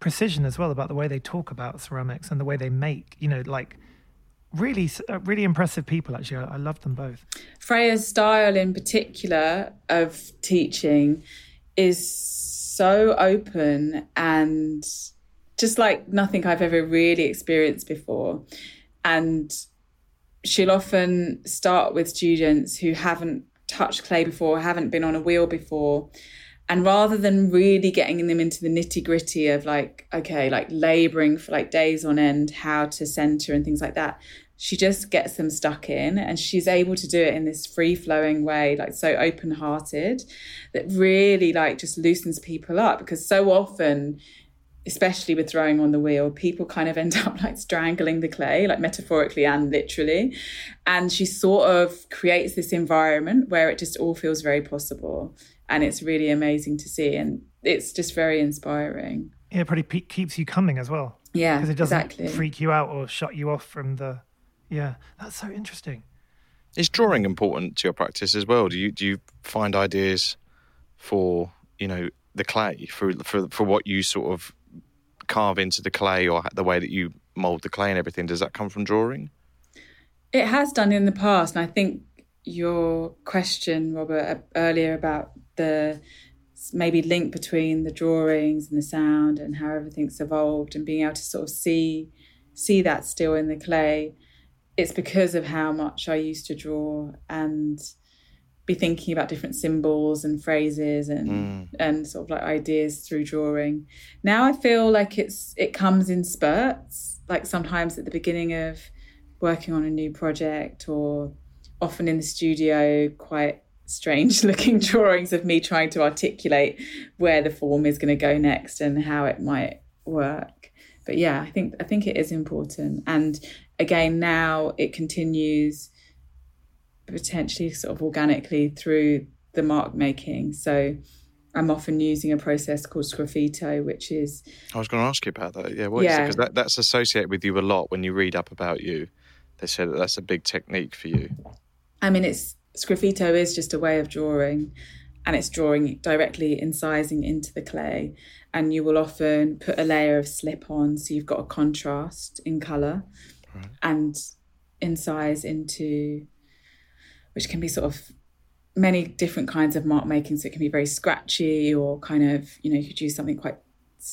precision as well about the way they talk about ceramics and the way they make, you know, like really, uh, really impressive people, actually. I, I love them both. Freya's style in particular of teaching is so open and just like nothing I've ever really experienced before. And she'll often start with students who haven't touched clay before, haven't been on a wheel before. And rather than really getting them into the nitty gritty of like, okay, like labouring for like days on end, how to centre and things like that, she just gets them stuck in, and she's able to do it in this free flowing way, like so open hearted, that really like just loosens people up. Because so often, especially with throwing on the wheel, people kind of end up like strangling the clay, like metaphorically and literally. And she sort of creates this environment where it just all feels very possible. And it's really amazing to see. And it's just very inspiring. Yeah, it probably pe- keeps you coming as well. Yeah, because it doesn't exactly. freak you out or shut you off from the... Yeah, that's so interesting. Is drawing important to your practice as well? Do you do you find ideas for, you know, the clay, for for for what you sort of carve into the clay, or the way that you mould the clay and everything? Does that come from drawing? It has done in the past. And I think your question, Robert, earlier about the maybe link between the drawings and the sound and how everything's evolved and being able to sort of see see that still in the clay. It's because of how much I used to draw and be thinking about different symbols and phrases and mm. and sort of like ideas through drawing. Now I feel like it's it comes in spurts, like sometimes at the beginning of working on a new project, or often in the studio, quite strange looking drawings of me trying to articulate where the form is going to go next and how it might work. But yeah, I think I think it is important. And again, now it continues potentially sort of organically through the mark making. So I'm often using a process called sgraffito, which is... I was going to ask you about that. Yeah, what yeah. is it? Because that, that's associated with you a lot when you read up about you. They say that that's a big technique for you. I mean, it's sgraffito is just a way of drawing, and it's drawing directly incising into the clay. And you will often put a layer of slip on, so you've got a contrast in colour, right. and incise into, which can be sort of many different kinds of mark making. So it can be very scratchy, or kind of, you know, you could use something quite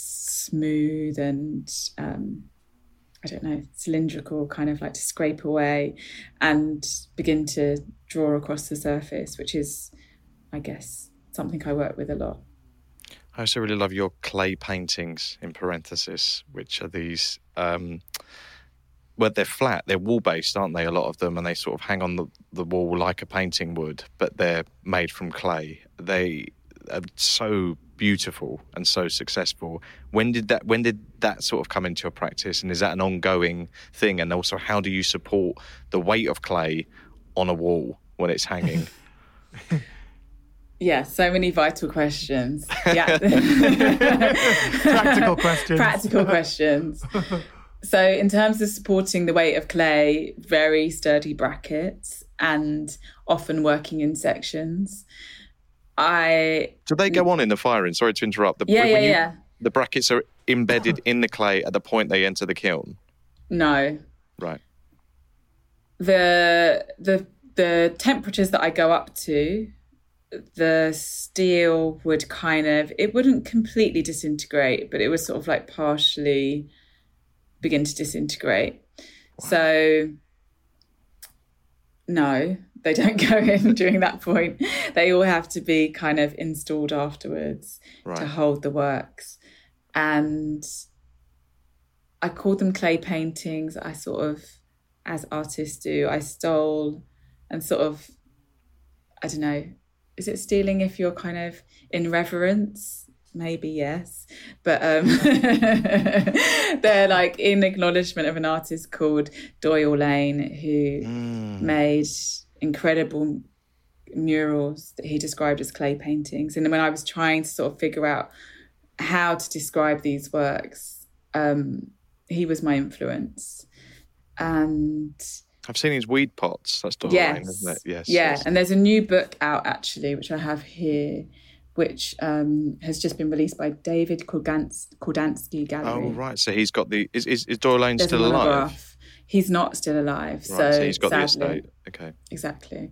smooth and, um, I don't know, cylindrical, kind of like to scrape away and begin to draw across the surface, which is, I guess, something I work with a lot. I also really love your clay paintings, in parenthesis, which are these, um, well, they're flat, they're wall-based, aren't they, a lot of them, and they sort of hang on the, the wall like a painting would, but they're made from clay. They are so beautiful and so successful. When did that when did that sort of come into your practice, and is that an ongoing thing? And also, how do you support the weight of clay on a wall when it's hanging? Yeah, so many vital questions. Yeah. Practical questions. Practical questions. So in terms of supporting the weight of clay, very sturdy brackets and often working in sections. I Do they go on in the firing? Sorry to interrupt. The, yeah, yeah, you, yeah. The brackets are embedded in the clay at the point they enter the kiln? No. Right. The the the temperatures that I go up to, the steel would kind of, it wouldn't completely disintegrate, but it would sort of like partially begin to disintegrate. Wow. So, no, they don't go in during that point. They all have to be kind of installed afterwards right. to hold the works. And I call them clay paintings. I sort of, as artists do, I stole and sort of, I don't know, is it stealing if you're kind of in reverence? Maybe, yes. But um, they're like in acknowledgement of an artist called Doyle Lane, who mm. made incredible murals that he described as clay paintings. And then when I was trying to sort of figure out how to describe these works, um, he was my influence. And I've seen his weed pots. That's Doyle yes. Lane, isn't it? Yes. Yeah, yes. And there's a new book out actually, which I have here, which um, has just been released by David Kordans- Kordansky Gallery. Oh, right. So he's got the... Is, is, is Doyle Lane There's still a alive? monograph. He's not still alive. Right, so, so he's got sadly, the estate. Okay. Exactly.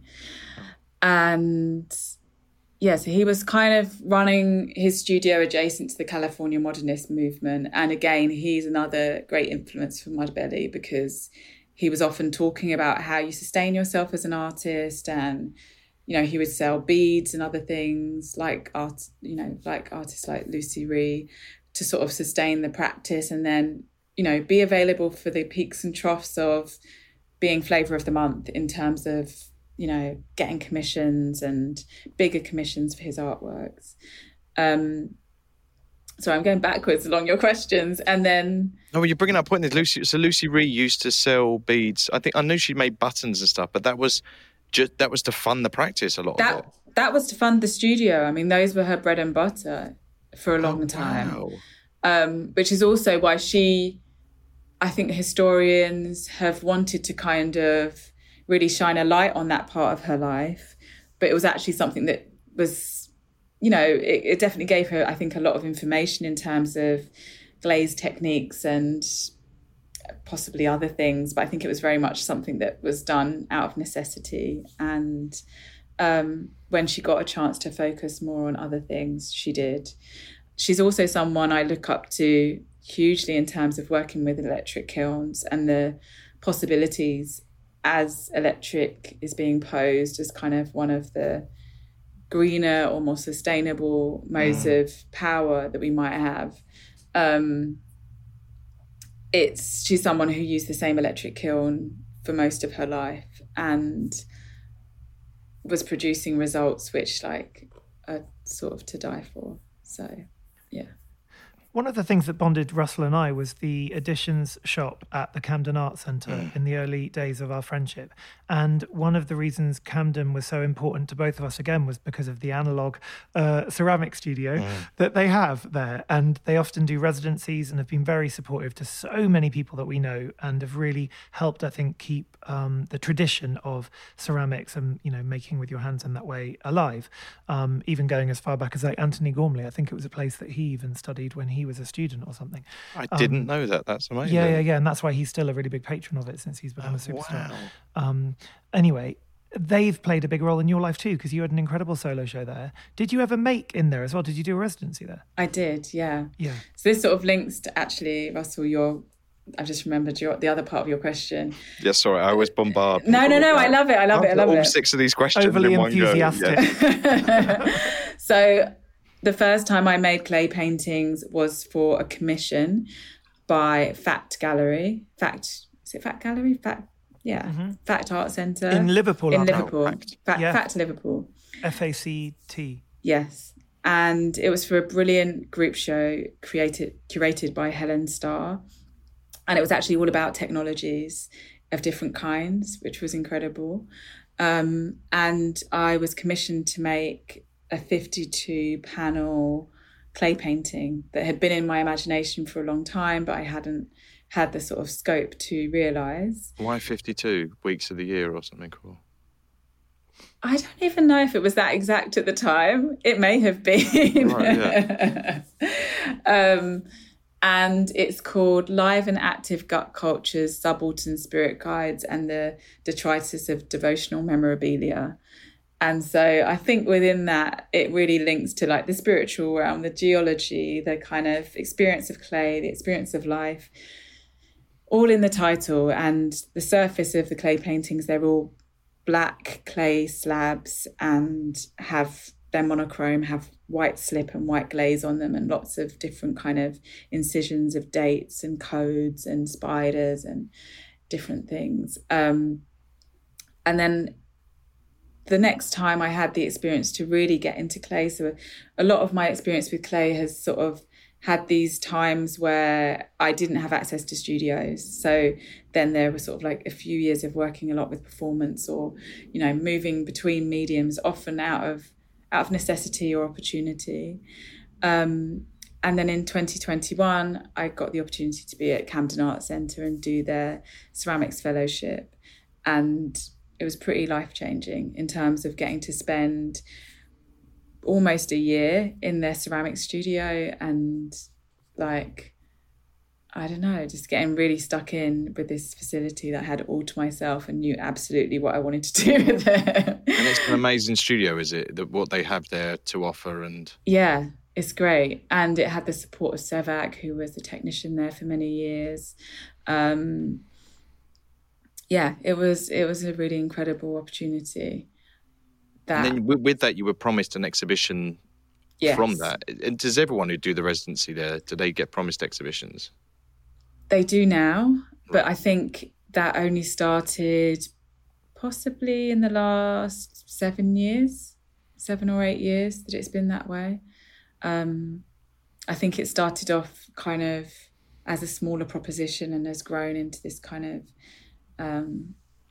And... yeah, so he was kind of running his studio adjacent to the California modernist movement. And again, he's another great influence for Mudbelly because he was often talking about how you sustain yourself as an artist. And, you know, he would sell beads and other things like art, you know, like artists like Lucy Ree to sort of sustain the practice and then, you know, be available for the peaks and troughs of being flavour of the month in terms of, you know, getting commissions and bigger commissions for his artworks. Um, so I'm going backwards along your questions. And then... Oh, well, you're bringing up a point that Lucy... So Lucy Ree used to sell beads. I think I knew she made buttons and stuff, but that was just that was to fund the practice, a lot that, of it. That was to fund the studio. I mean, those were her bread and butter for a long oh, time. Wow. Um, which is also why she... I think historians have wanted to kind of really shine a light on that part of her life. But it was actually something that was, you know, it, it definitely gave her, I think, a lot of information in terms of glaze techniques and possibly other things. But I think it was very much something that was done out of necessity. And um, when she got a chance to focus more on other things, she did. She's also someone I look up to hugely in terms of working with electric kilns and the possibilities as electric is being posed as kind of one of the greener or more sustainable modes mm. of power that we might have. Um, it's she's someone who used the same electric kiln for most of her life and was producing results which like are sort of to die for. So, yeah. One of the things that bonded Russell and I was the Editions shop at the Camden Art Centre mm. in the early days of our friendship. And one of the reasons Camden was so important to both of us, again, was because of the analogue uh, ceramic studio mm. that they have there. And they often do residencies and have been very supportive to so many people that we know and have really helped, I think, keep um, the tradition of ceramics and, you know, making with your hands in that way alive. Um, even going as far back as like Anthony Gormley. I think it was a place that he even studied when he was a student or something. I didn't um, know that. That's amazing. Yeah, yeah, yeah. And that's why he's still a really big patron of it since he's become oh, a superstar. Wow. Um, anyway, they've played a big role in your life too, because you had an incredible solo show there. Did you ever make in there as well? Did you do a residency there? I did, yeah. Yeah. So this sort of links to actually, Russell, your... I just remembered your, the other part of your question. Yes, sorry, I was bombarded. No, no, no, I love it, I love it, I love all it. All six of these questions Overly in one enthusiastic. go. Yeah. So the first time I made clay paintings was for a commission by Fact Gallery. Fact, is it Fact Gallery? Fact, yeah. Mm-hmm. Fact Art Centre. In Liverpool. In Liverpool. Fact. Fact, yeah. Fact Liverpool. F A C T. Yes. And it was for a brilliant group show created, curated by Helen Starr. And it was actually all about technologies of different kinds, which was incredible. Um, and I was commissioned to make a fifty-two panel clay painting that had been in my imagination for a long time, but I hadn't had the sort of scope to realise. Why fifty-two weeks of the year or something cool? I don't even know if it was that exact at the time. It may have been. Right, yeah. um, and it's called Live and Active Gut Cultures, Subaltern Spirit Guides and the Detritus of Devotional Memorabilia. And so I think within that, it really links to like the spiritual realm, the geology, the kind of experience of clay, the experience of life, all in the title. And the surface of the clay paintings, they're all black clay slabs and have their monochrome, have white slip and white glaze on them and lots of different kind of incisions of dates and codes and spiders and different things. Um, and then the next time I had the experience to really get into clay, so a lot of my experience with clay has sort of had these times where I didn't have access to studios. So then there was sort of like a few years of working a lot with performance or, you know, moving between mediums, often out of out of necessity or opportunity. Um, and then in twenty twenty-one, I got the opportunity to be at Camden Art Centre and do their ceramics fellowship. And it was pretty life-changing in terms of getting to spend almost a year in their ceramic studio, and like, I don't know, just getting really stuck in with this facility that I had all to myself and knew absolutely what I wanted to do with it. And it's an amazing studio, is it? That what they have there to offer, and yeah, it's great. And it had the support of Sevak, who was the technician there for many years. Um, yeah, it was it was a really incredible opportunity. That, and then with, with that, you were promised an exhibition yes. from that. And does everyone who do the residency there, do they get promised exhibitions? They do now, but I think that only started possibly in the last seven years, seven or eight years that it's been that way. Um, I think it started off kind of as a smaller proposition and has grown into this kind of, um,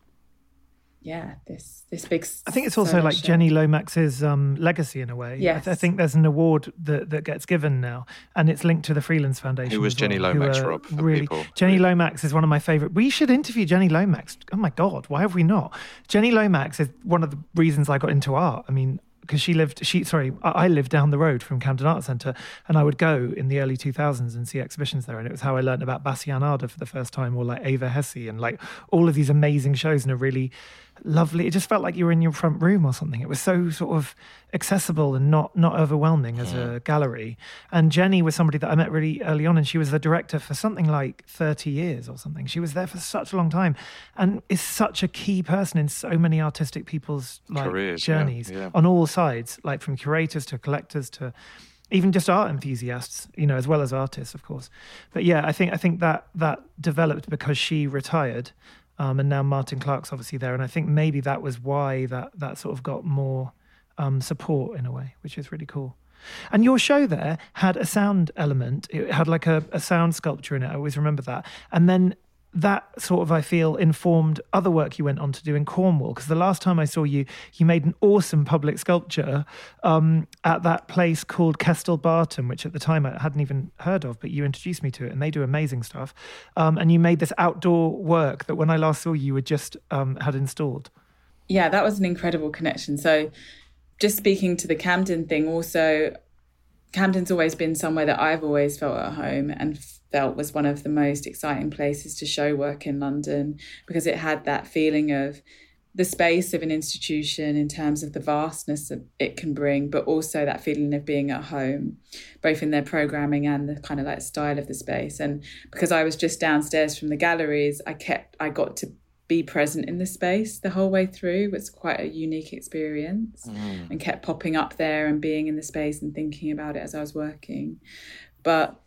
yeah, this this big. I think it's also like show. Jenny Lomax's um, legacy in a way. Yes. I, th- I think there's an award that, that gets given now, and it's linked to the Freelands Foundation. Who was as well, Jenny Lomax, are Rob? For really, people. Jenny Lomax is one of my favourite. We should interview Jenny Lomax. Oh my God, why have we not? Jenny Lomax is one of the reasons I got into art. I mean, because she lived, she sorry, I lived down the road from Camden Art Centre, and I would go in the early two thousands and see exhibitions there, and it was how I learned about Bastian Ader for the first time, or like Ava Hesse, and like all of these amazing shows in a really lovely, it just felt like you were in your front room or something. It was so sort of accessible and not not overwhelming as a gallery. And Jenny was somebody that I met really early on, and she was the director for something like thirty years or something. She was there for such a long time, and is such a key person in so many artistic people's like Careers, journeys yeah, yeah. on all sides, like from curators to collectors to even just art enthusiasts, you know, as well as artists, of course. But yeah, I think I think that that developed because she retired. Um, and now Martin Clark's obviously there. And I think maybe that was why that that sort of got more um, support in a way, which is really cool. And your show there had a sound element. It had like a, a sound sculpture in it. I always remember that. And then that sort of, I feel, informed other work you went on to do in Cornwall. Because the last time I saw you, you made an awesome public sculpture um, at that place called Kestel Barton, which at the time I hadn't even heard of, but you introduced me to it, and they do amazing stuff. Um, and you made this outdoor work that when I last saw you, you had just um, had installed. Yeah, that was an incredible connection. So just speaking to the Camden thing, also, Camden's always been somewhere that I've always felt at home and felt was one of the most exciting places to show work in London, because it had that feeling of the space of an institution in terms of the vastness that it can bring, but also that feeling of being at home, both in their programming and the kind of like style of the space. And because I was just downstairs from the galleries, I kept, I got to be present in the space the whole way through. It was quite a unique experience mm. and kept popping up there and being in the space and thinking about it as I was working. But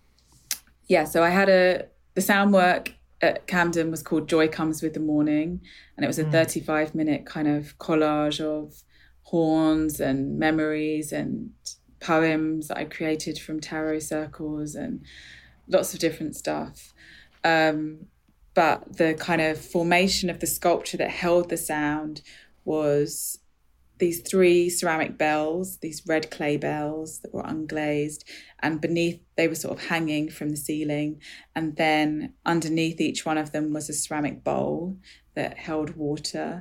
yeah, so I had a, the sound work at Camden was called Joy Comes with the Morning. And it was a mm. thirty-five minute kind of collage of horns and memories and poems that I created from tarot circles and lots of different stuff. Um, but the kind of formation of the sculpture that held the sound was these three ceramic bells, these red clay bells that were unglazed, and beneath they were sort of hanging from the ceiling. And then underneath each one of them was a ceramic bowl that held water.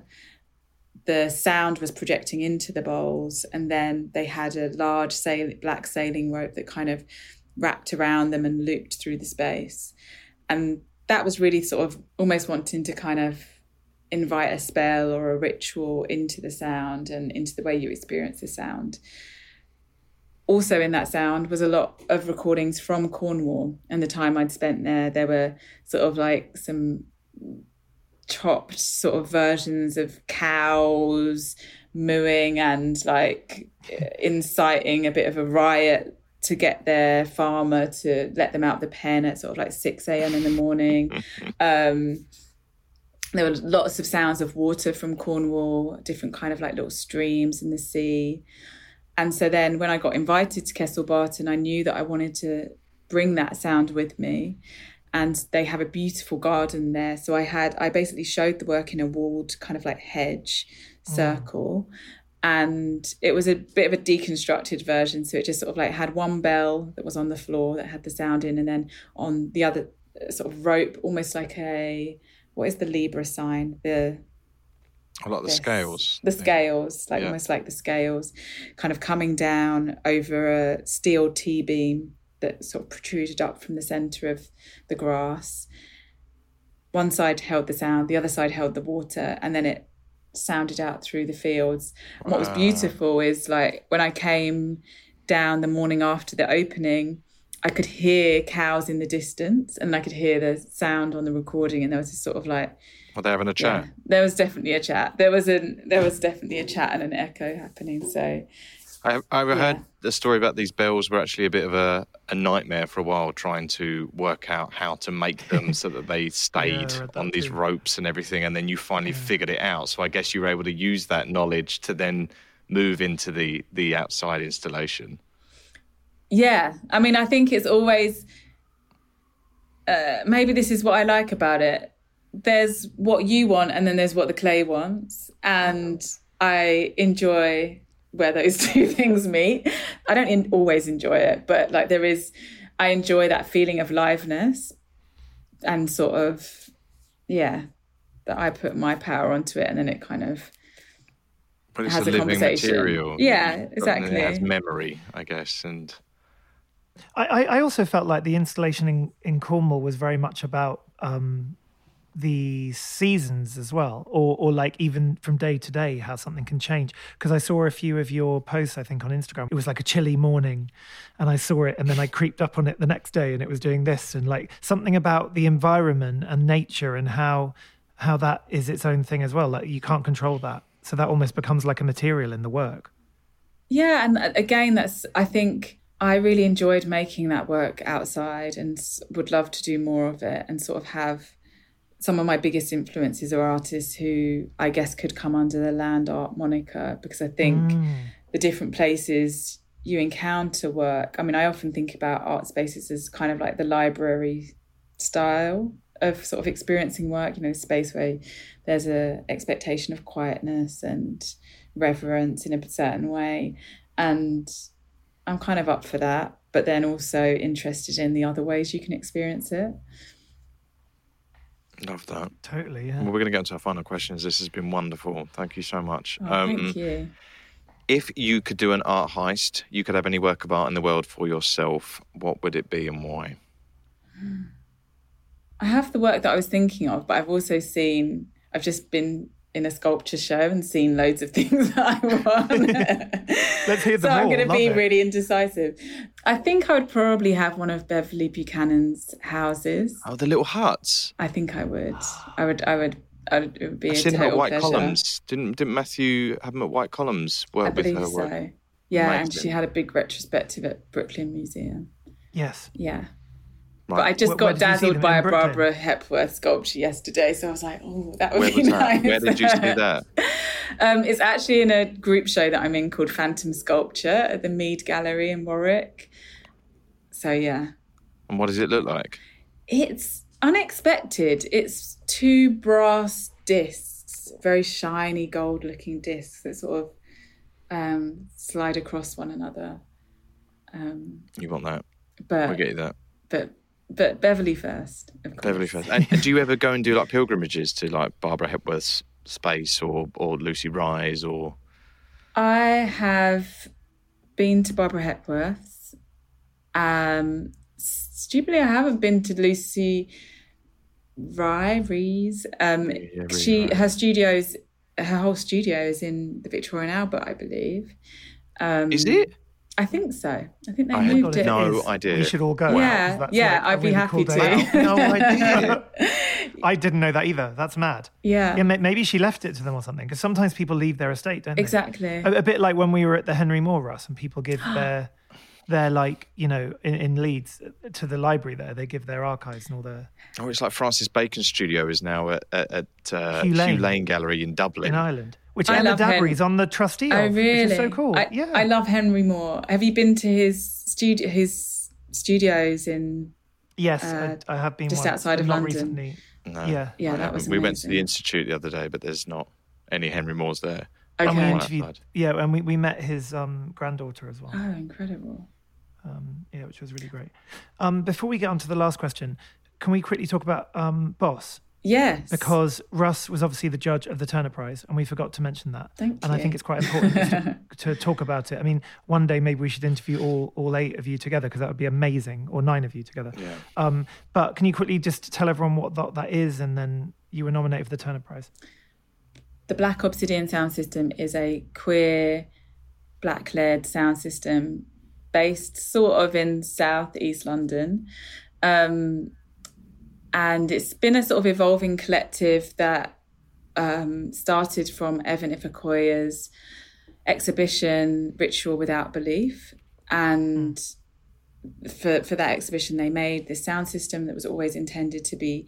The sound was projecting into the bowls, and then they had a large sail, black sailing rope that kind of wrapped around them and looped through the space. And that was really sort of almost wanting to kind of invite a spell or a ritual into the sound and into the way you experience the sound. Also in that sound was a lot of recordings from Cornwall, and the time I'd spent there, there were sort of like some chopped sort of versions of cows mooing and like inciting a bit of a riot to get their farmer to let them out the pen at sort of like six a.m. in the morning. Um, there were lots of sounds of water from Cornwall, different kind of like little streams in the sea. And so then when I got invited to Kestel Barton, I knew that I wanted to bring that sound with me. And they have a beautiful garden there. So I had, I basically showed the work in a walled kind of like hedge circle. Mm. And it was a bit of a deconstructed version. So it just sort of like had one bell that was on the floor that had the sound in. And then on the other sort of rope, almost like a, what is the Libra sign? The I like the this- scales. The thing. scales, like Yeah. almost like the scales, kind of coming down over a steel T-beam that sort of protruded up from the centre of the grass. One side held the sound, the other side held the water, and then it sounded out through the fields. And what was beautiful is, like, when I came down the morning after the opening, I could hear cows in the distance, and I could hear the sound on the recording, and there was this sort of like, Were they having a chat? yeah, there was definitely a chat. There was a there was definitely a chat and an echo happening. So I, I Yeah. heard the story about these bells were actually a bit of a, a nightmare for a while, trying to work out how to make them so that they stayed I read that on these too. ropes and everything, and then you finally figured it out. So I guess you were able to use that knowledge to then move into the, the outside installation. yeah, I mean, I think it's always uh, maybe this is what I like about it. There's what you want, and then there's what the clay wants, and I enjoy where those two things meet. I don't in, always enjoy it, but like there is, I enjoy that feeling of liveness and sort of, yeah, that I put my power onto it, and then it kind of But it's has a a living conversation. material. Yeah, And exactly. It has memory, I guess, and I, I I also felt like the installation in, in Cornwall was very much about um, the seasons as well, or or like even from day to day how something can change. Because I saw a few of your posts, I think, on Instagram. It was like a chilly morning, and I saw it, and then I creeped up on it the next day, and it was doing this, and like something about the environment and nature and how how that is its own thing as well. Like you can't control that, so that almost becomes like a material in the work. Yeah, and again, that's, I think I really enjoyed making that work outside and s- would love to do more of it, and sort of have some of my biggest influences are artists who I guess could come under the land art moniker, because I think the different places you encounter work. I mean, I often think about art spaces as kind of like the library style of sort of experiencing work, you know, space where there's a expectation of quietness and reverence in a certain way. And I'm kind of up for that, but then also interested in the other ways you can experience it. love that. Totally, yeah. Well, we're going to get into our final questions. This has been wonderful. Thank you so much. Oh, thank you. If you could do an art heist, you could have any work of art in the world for yourself, what would it be and why? I have the work that I was thinking of, but I've also seen, I've just been in a sculpture show and seen loads of things that I want. Let's hear them So I'm all. going to Love be it. really indecisive. I think I would probably have one of Beverly Buchanan's houses. Oh, the little huts. I think I would. I would. I would. I would it would be I've a seen them at total White pleasure. Columns. Didn't didn't Matthew have them at White Columns? I Work with believe her so. work. Yeah, and Amazing. she had a big retrospective at Brooklyn Museum. Yes. Yeah. Right. But I just Where- where got did you see dazzled them? by In a Brooklyn? Barbara Hepworth sculpture yesterday, so I was like, "Oh, that would Where be was that? nice." Where did you see that? Um, it's actually in a group show that I'm in called Phantom Sculpture at the Mead Gallery in Warwick. So yeah, And what does it look like? it's unexpected. It's two brass discs, very shiny gold-looking discs that sort of um, slide across one another. Um, You want that? but We'll get you that. but but Beverly first, of course. Beverly first. And, and do you ever go and do like pilgrimages to like Barbara Hepworth's space or or Lucy Rise or? I have been to Barbara Hepworth's. Um, stupidly, I haven't been to Lucy Rye Rees. Um, Yeah, Ree, she right. her studios, her whole studio is in the Victoria and Albert, I believe. Um, Is it? I think so. I think they I had moved it. no Is. idea. We should all go. Yeah, 'cause that's yeah, like a I'd be really happy cool to. day. Wow, no idea. I didn't know that either. That's mad. Yeah, Yeah, may- maybe she left it to them or something. Because sometimes people leave their estate, don't they? exactly. A, a bit like when we were at the Henry Moore, Russ, and people give their, their like, you know, in, in Leeds to the library there, they give their archives and all their, Oh, it's like Francis Bacon's studio is now at, at, at uh, Hugh Hugh, Lane. Lane. Gallery in Dublin. in Ireland. Which I Emma love Hen- Dabry's on the trustee of, Oh, really? which is so cool. I, yeah. I love Henry Moore. Have you been to his studio, his studios in? Yes, uh, I, I have been just once, outside but of not London. recently. No, Yeah. Yeah, I that was haven't. We went to the amazing. Institute the other day, but there's not any Henry Moores there. And we Okay. interviewed, Outside. yeah, and we, we met his um, granddaughter as well. Oh, incredible. Um, yeah, which was really great. Um, before we get on to the last question, can we quickly talk about um, Boss? Yes. Because Russ was obviously the judge of the Turner Prize, and we forgot to mention that. Thank and you. I think it's quite important to, to talk about it. I mean, one day maybe we should interview all, all eight of you together, because that would be amazing, or nine of you together. Yeah. Um, but can you quickly just tell everyone what that, that is, and then you were nominated for the Turner Prize? The Black Obsidian sound system is a queer, Black-led sound system based sort of in South East London. Um, and it's been a sort of evolving collective that um, started from Evan Ifakoya's exhibition, Ritual Without Belief. And for, for that exhibition, they made this sound system that was always intended to be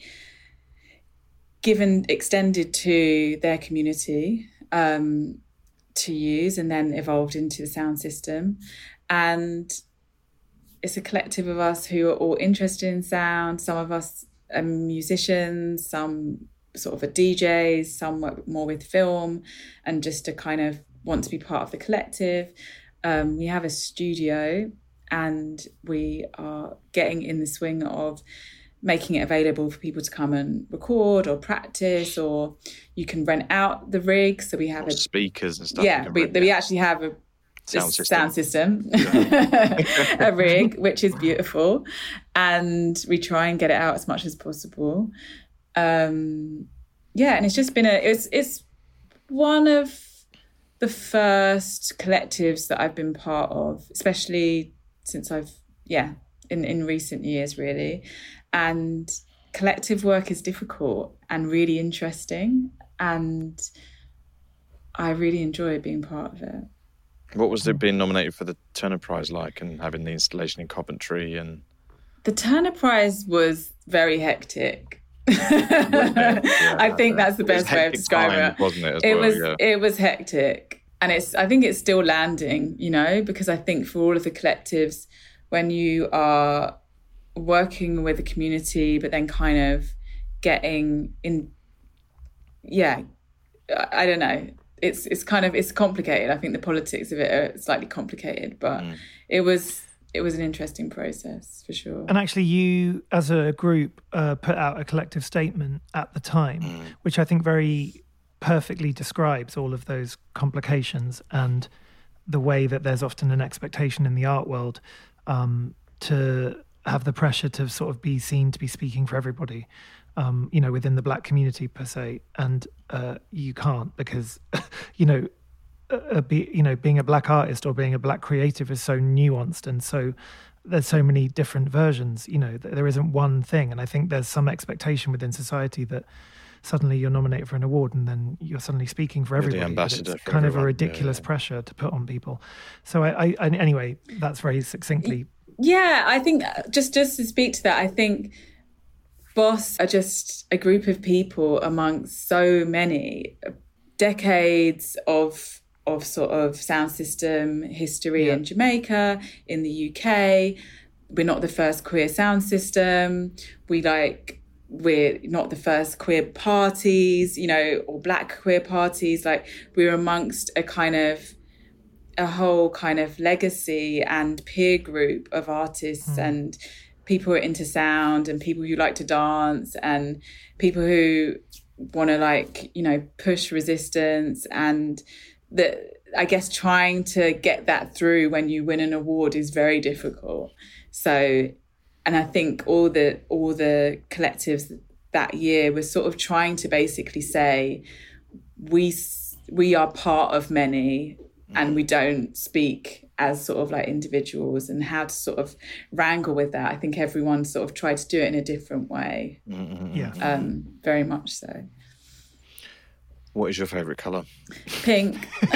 given, extended to their community um, to use, and then evolved into the sound system. And it's a collective of us who are all interested in sound. Some of us are musicians, some sort of are D Js, some work more with film, and just to kind of want to be part of the collective. Um, we have a studio, and we are getting in the swing of making it available for people to come and record or practice, or you can rent out the rig. So we have or a, speakers and stuff. Yeah, we, we actually have a sound system, sound system. a rig, which is beautiful. And we try and get it out as much as possible. Um, yeah, and it's just been a, it's, it's one of the first collectives that I've been part of, especially since I've, yeah, in, in recent years, really. And collective work is difficult and really interesting. And I really enjoy being part of it. What was it being nominated for the Turner Prize like, and having the installation in Coventry? And the Turner Prize was very hectic. yeah, I think that's the best way of describing it. Wasn't it? As it well, was. Yeah. It was hectic, and it's. I think it's still landing. You know, because I think for all of the collectives, when you are working with a community, but then kind of getting in, yeah, I don't know. It's it's kind of it's complicated. I think the politics of it are slightly complicated, but mm. it was it was an interesting process for sure. And actually, you as a group uh, put out a collective statement at the time, mm. which I think very perfectly describes all of those complications and the way that there's often an expectation in the art world um, to have the pressure to sort of be seen to be speaking for everybody. Um, you know, within the Black community per se, and uh, you can't, because, you know, uh, be, you know, being a Black artist or being a Black creative is so nuanced, and so there's so many different versions. You know, there isn't one thing, and I think there's some expectation within society that suddenly you're nominated for an award and then you're suddenly speaking for everybody. You're the ambassador it's for kind everyone. of a ridiculous yeah, yeah. pressure to put on people. So I, I, I, anyway, that's very succinctly. Yeah, I think just just to speak to that, I think Boss are just a group of people amongst so many decades of of sort of sound system history yeah. in Jamaica, in the U K. We're not the first queer sound system. We like we're not the first queer parties, you know, or Black queer parties. Like we're amongst a kind of a whole kind of legacy and peer group of artists mm. and people who are into sound and people who like to dance and people who want to like, you know, push resistance, and the, I guess trying to get that through when you win an award is very difficult. So, and I think all the, all the collectives that year were sort of trying to basically say, we, we are part of many and we don't speak as sort of like individuals, and how to sort of wrangle with that. I think everyone sort of tried to do it in a different way. Mm-hmm. Yeah. Um, very much so. What is your favourite colour? Pink. Pink.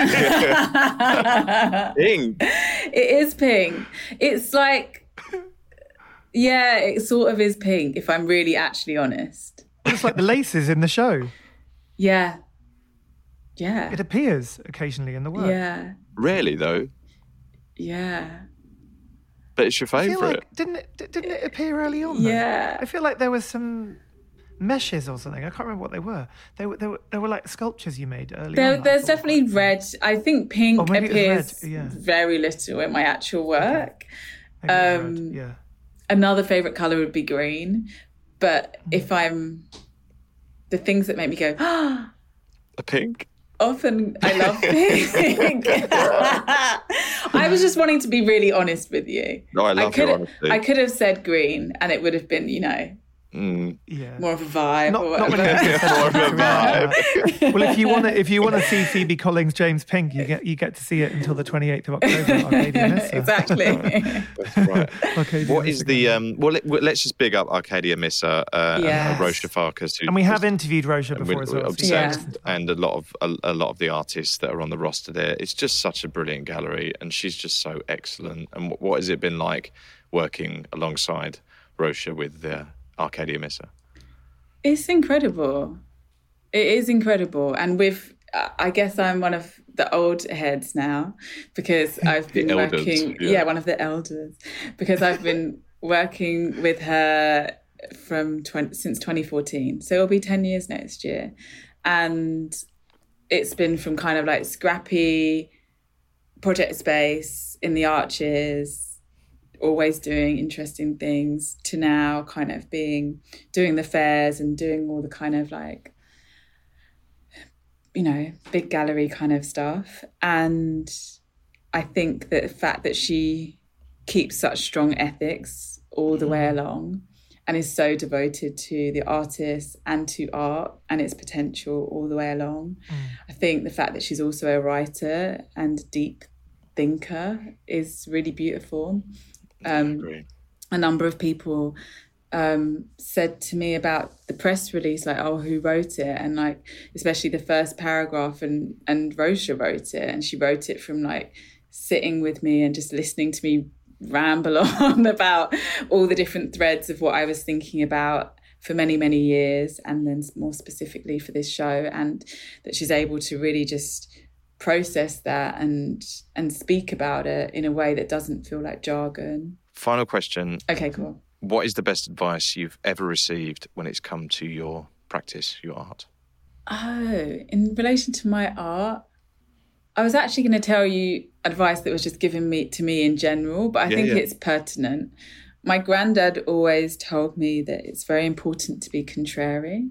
It is pink. It's like, yeah, it sort of is pink, if I'm really actually honest. It's like the laces in the show. Yeah. Yeah. It appears occasionally in the work. Yeah. Rarely, though. Yeah. But it's your I feel favourite. like, didn't it? Didn't it appear early on? Yeah. Though? I feel like there was some meshes or something. I can't remember what they were. They were. They were, they were like sculptures you made early there, on. There's definitely red. I think pink oh, maybe appears it was red. Yeah. very little in my actual work. Okay. Maybe it was Um, red. Yeah. Another favourite colour would be green. But mm. if I'm the things that make me go, ah, A pink? often I love pink. I was just wanting to be really honest with you. No, I love I could your have, honesty. I could have said green and it would have been, you know, Mm. Yeah. more of a vibe Not, or not whatever. many people More of a vibe. Well, if you want to, if you want to see Phoebe Collins James Pink, you get you get to see it until the twenty-eighth of October. at Arcadia Missa. Exactly. That's right. Arcadia What Missa is the again. um? Well, let, well, let's just big up Arcadia Missa uh, Yes. and Rosha Farkas, who And we have interviewed Rosha and before we're- as we're well. so you Yeah. can obsessed, listen to that. and a lot of a, a lot of the artists that are on the roster there. It's just such a brilliant gallery, and she's just so excellent. And what, what has it been like working alongside Rosha with the Arcadia Missa? It's incredible. It is incredible. And with, uh, I guess I'm one of the old heads now because I've been elders, working, yeah. yeah. one of the elders, because I've been working with her from twenty, since twenty fourteen. So it'll be ten years next year. And it's been from kind of like scrappy project space in the Arches, always doing interesting things, to now kind of being doing the fairs and doing all the kind of like, you know, big gallery kind of stuff. And I think that the fact that she keeps such strong ethics all the way along and is so devoted to the artist and to art and its potential all the way along. Mm. I think the fact that she's also a writer and deep thinker is really beautiful. Um, a number of people um, said to me about the press release, like, oh, who wrote it? And like, especially the first paragraph, and, and Rosha wrote it. And she wrote it from like sitting with me and just listening to me ramble on about all the different threads of what I was thinking about for many, many years. And then more specifically for this show, and that she's able to really just process that and and speak about it in a way that doesn't feel like jargon. Final question. Okay, cool. What is the best advice you've ever received when it's come to your practice, your art? Oh, in relation to my art, I was actually going to tell you advice that was just given me to me in general, but I Yeah, think yeah. it's pertinent. My granddad always told me that it's very important to be contrary.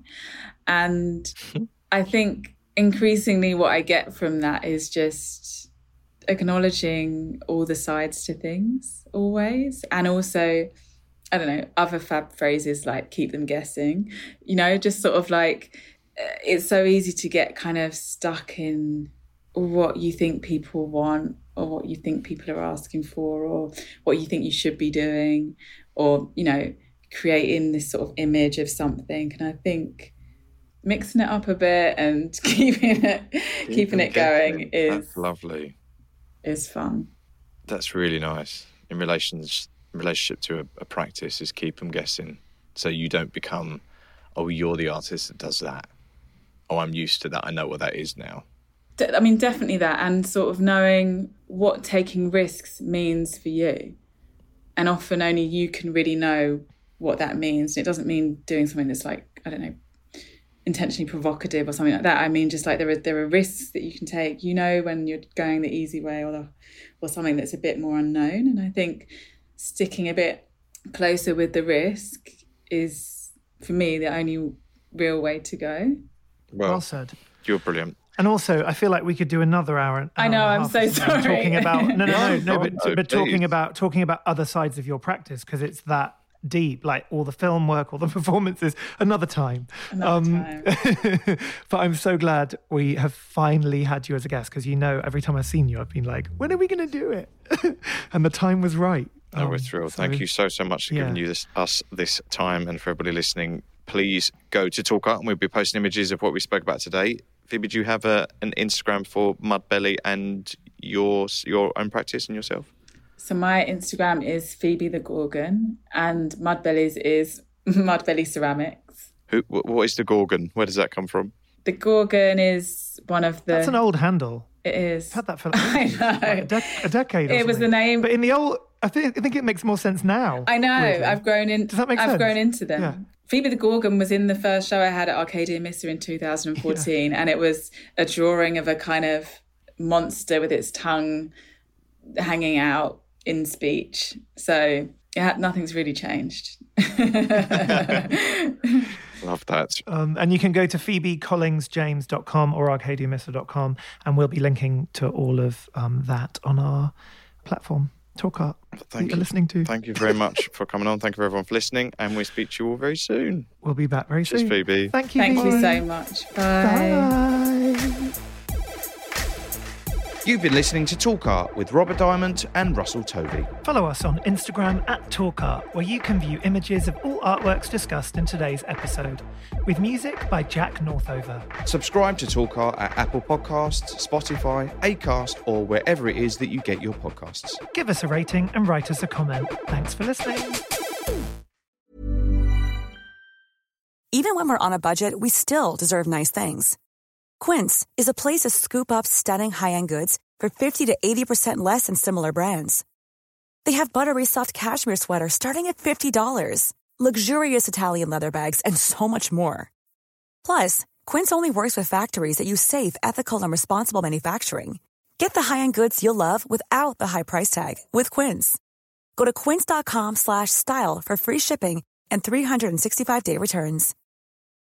And I think increasingly what I get from that is just acknowledging all the sides to things always. And also, I don't know, other fab phrases like keep them guessing, you know, just sort of like, it's so easy to get kind of stuck in what you think people want or what you think people are asking for or what you think you should be doing or, you know, creating this sort of image of something. And I think mixing it up a bit and keeping it Keep keeping them it going guessing. is That's lovely. is fun. That's really nice. In relations, relationship to a, a practice is keep them guessing. So you don't become, oh, you're the artist that does that. Oh, I'm used to that. I know what that is now. De- I mean, definitely that. And sort of knowing what taking risks means for you. And often only you can really know what that means. It doesn't mean doing something that's like, I don't know, intentionally provocative or something like that. I mean, just like there are there are risks that you can take. You know when you're going the easy way or the, or something that's a bit more unknown. And I think sticking a bit closer with the risk is, for me, the only real way to go. Well, Well said. You're brilliant. And also, I feel like we could do another hour. hour I know, and a I'm half so or something sorry. Talking about no, no, no, no, No, but no, but talking please. about talking about other sides of your practice because it's that deep, like all the film work, all the performances. Another time. Another time. But I'm so glad we have finally had you as a guest because you know, every time I've seen you, I've been like, when are we going to do it? And the time was right. No, we're Um, thrilled. so- Thank you so, so much for giving yeah. you this, us this time, and for everybody listening. Please go to Talk Art and we'll be posting images of what we spoke about today. Phoebe, do you have a, an Instagram for Mudbelly and your your own practice and yourself? So my Instagram is Phoebe the Gorgon and Mudbelly's is Mudbelly Ceramics. Who? wh- What is the Gorgon? Where does that come from? The Gorgon is one of the... That's an old handle. It is. I've had that for I ages, know. like a, dec- a decade. Or It was something. the name- But in the old, I think I think it makes more sense now. I know. weirdly. I've grown in. Does that make I've sense? grown into them. Yeah. Phoebe the Gorgon was in the first show I had at Arcadia Missa in two thousand fourteen, and it was a drawing of a kind of monster with its tongue hanging out in speech. So yeah, nothing's really changed. Love that. Um, and you can go to phoebe collings james dot com or arcadia missa dot com, and we'll be linking to all of um, that on our platform. Talk Art. Thank you're you. listening to. Thank you very much for coming on. Thank you for everyone for listening, and we'll speak to you all very soon. We'll be back very Cheers, soon. Phoebe. Thank you. Thank Phoebe. you so much. Bye. Bye. You've been listening to Talk Art with Robert Diamond and Russell Tovey. Follow us on Instagram at Talk Art, where you can view images of all artworks discussed in today's episode, with music by Jack Northover. Subscribe to Talk Art at Apple Podcasts, Spotify, Acast, or wherever it is that you get your podcasts. Give us a rating and write us a comment. Thanks for listening. Even when we're on a budget, we still deserve nice things. Quince is a place to scoop up stunning high-end goods for fifty to eighty percent less than similar brands. They have buttery soft cashmere sweaters starting at fifty dollars, luxurious Italian leather bags, and so much more. Plus, Quince only works with factories that use safe, ethical, and responsible manufacturing. Get the high-end goods you'll love without the high price tag with Quince. Go to quince dot com slash style for free shipping and three sixty-five day returns.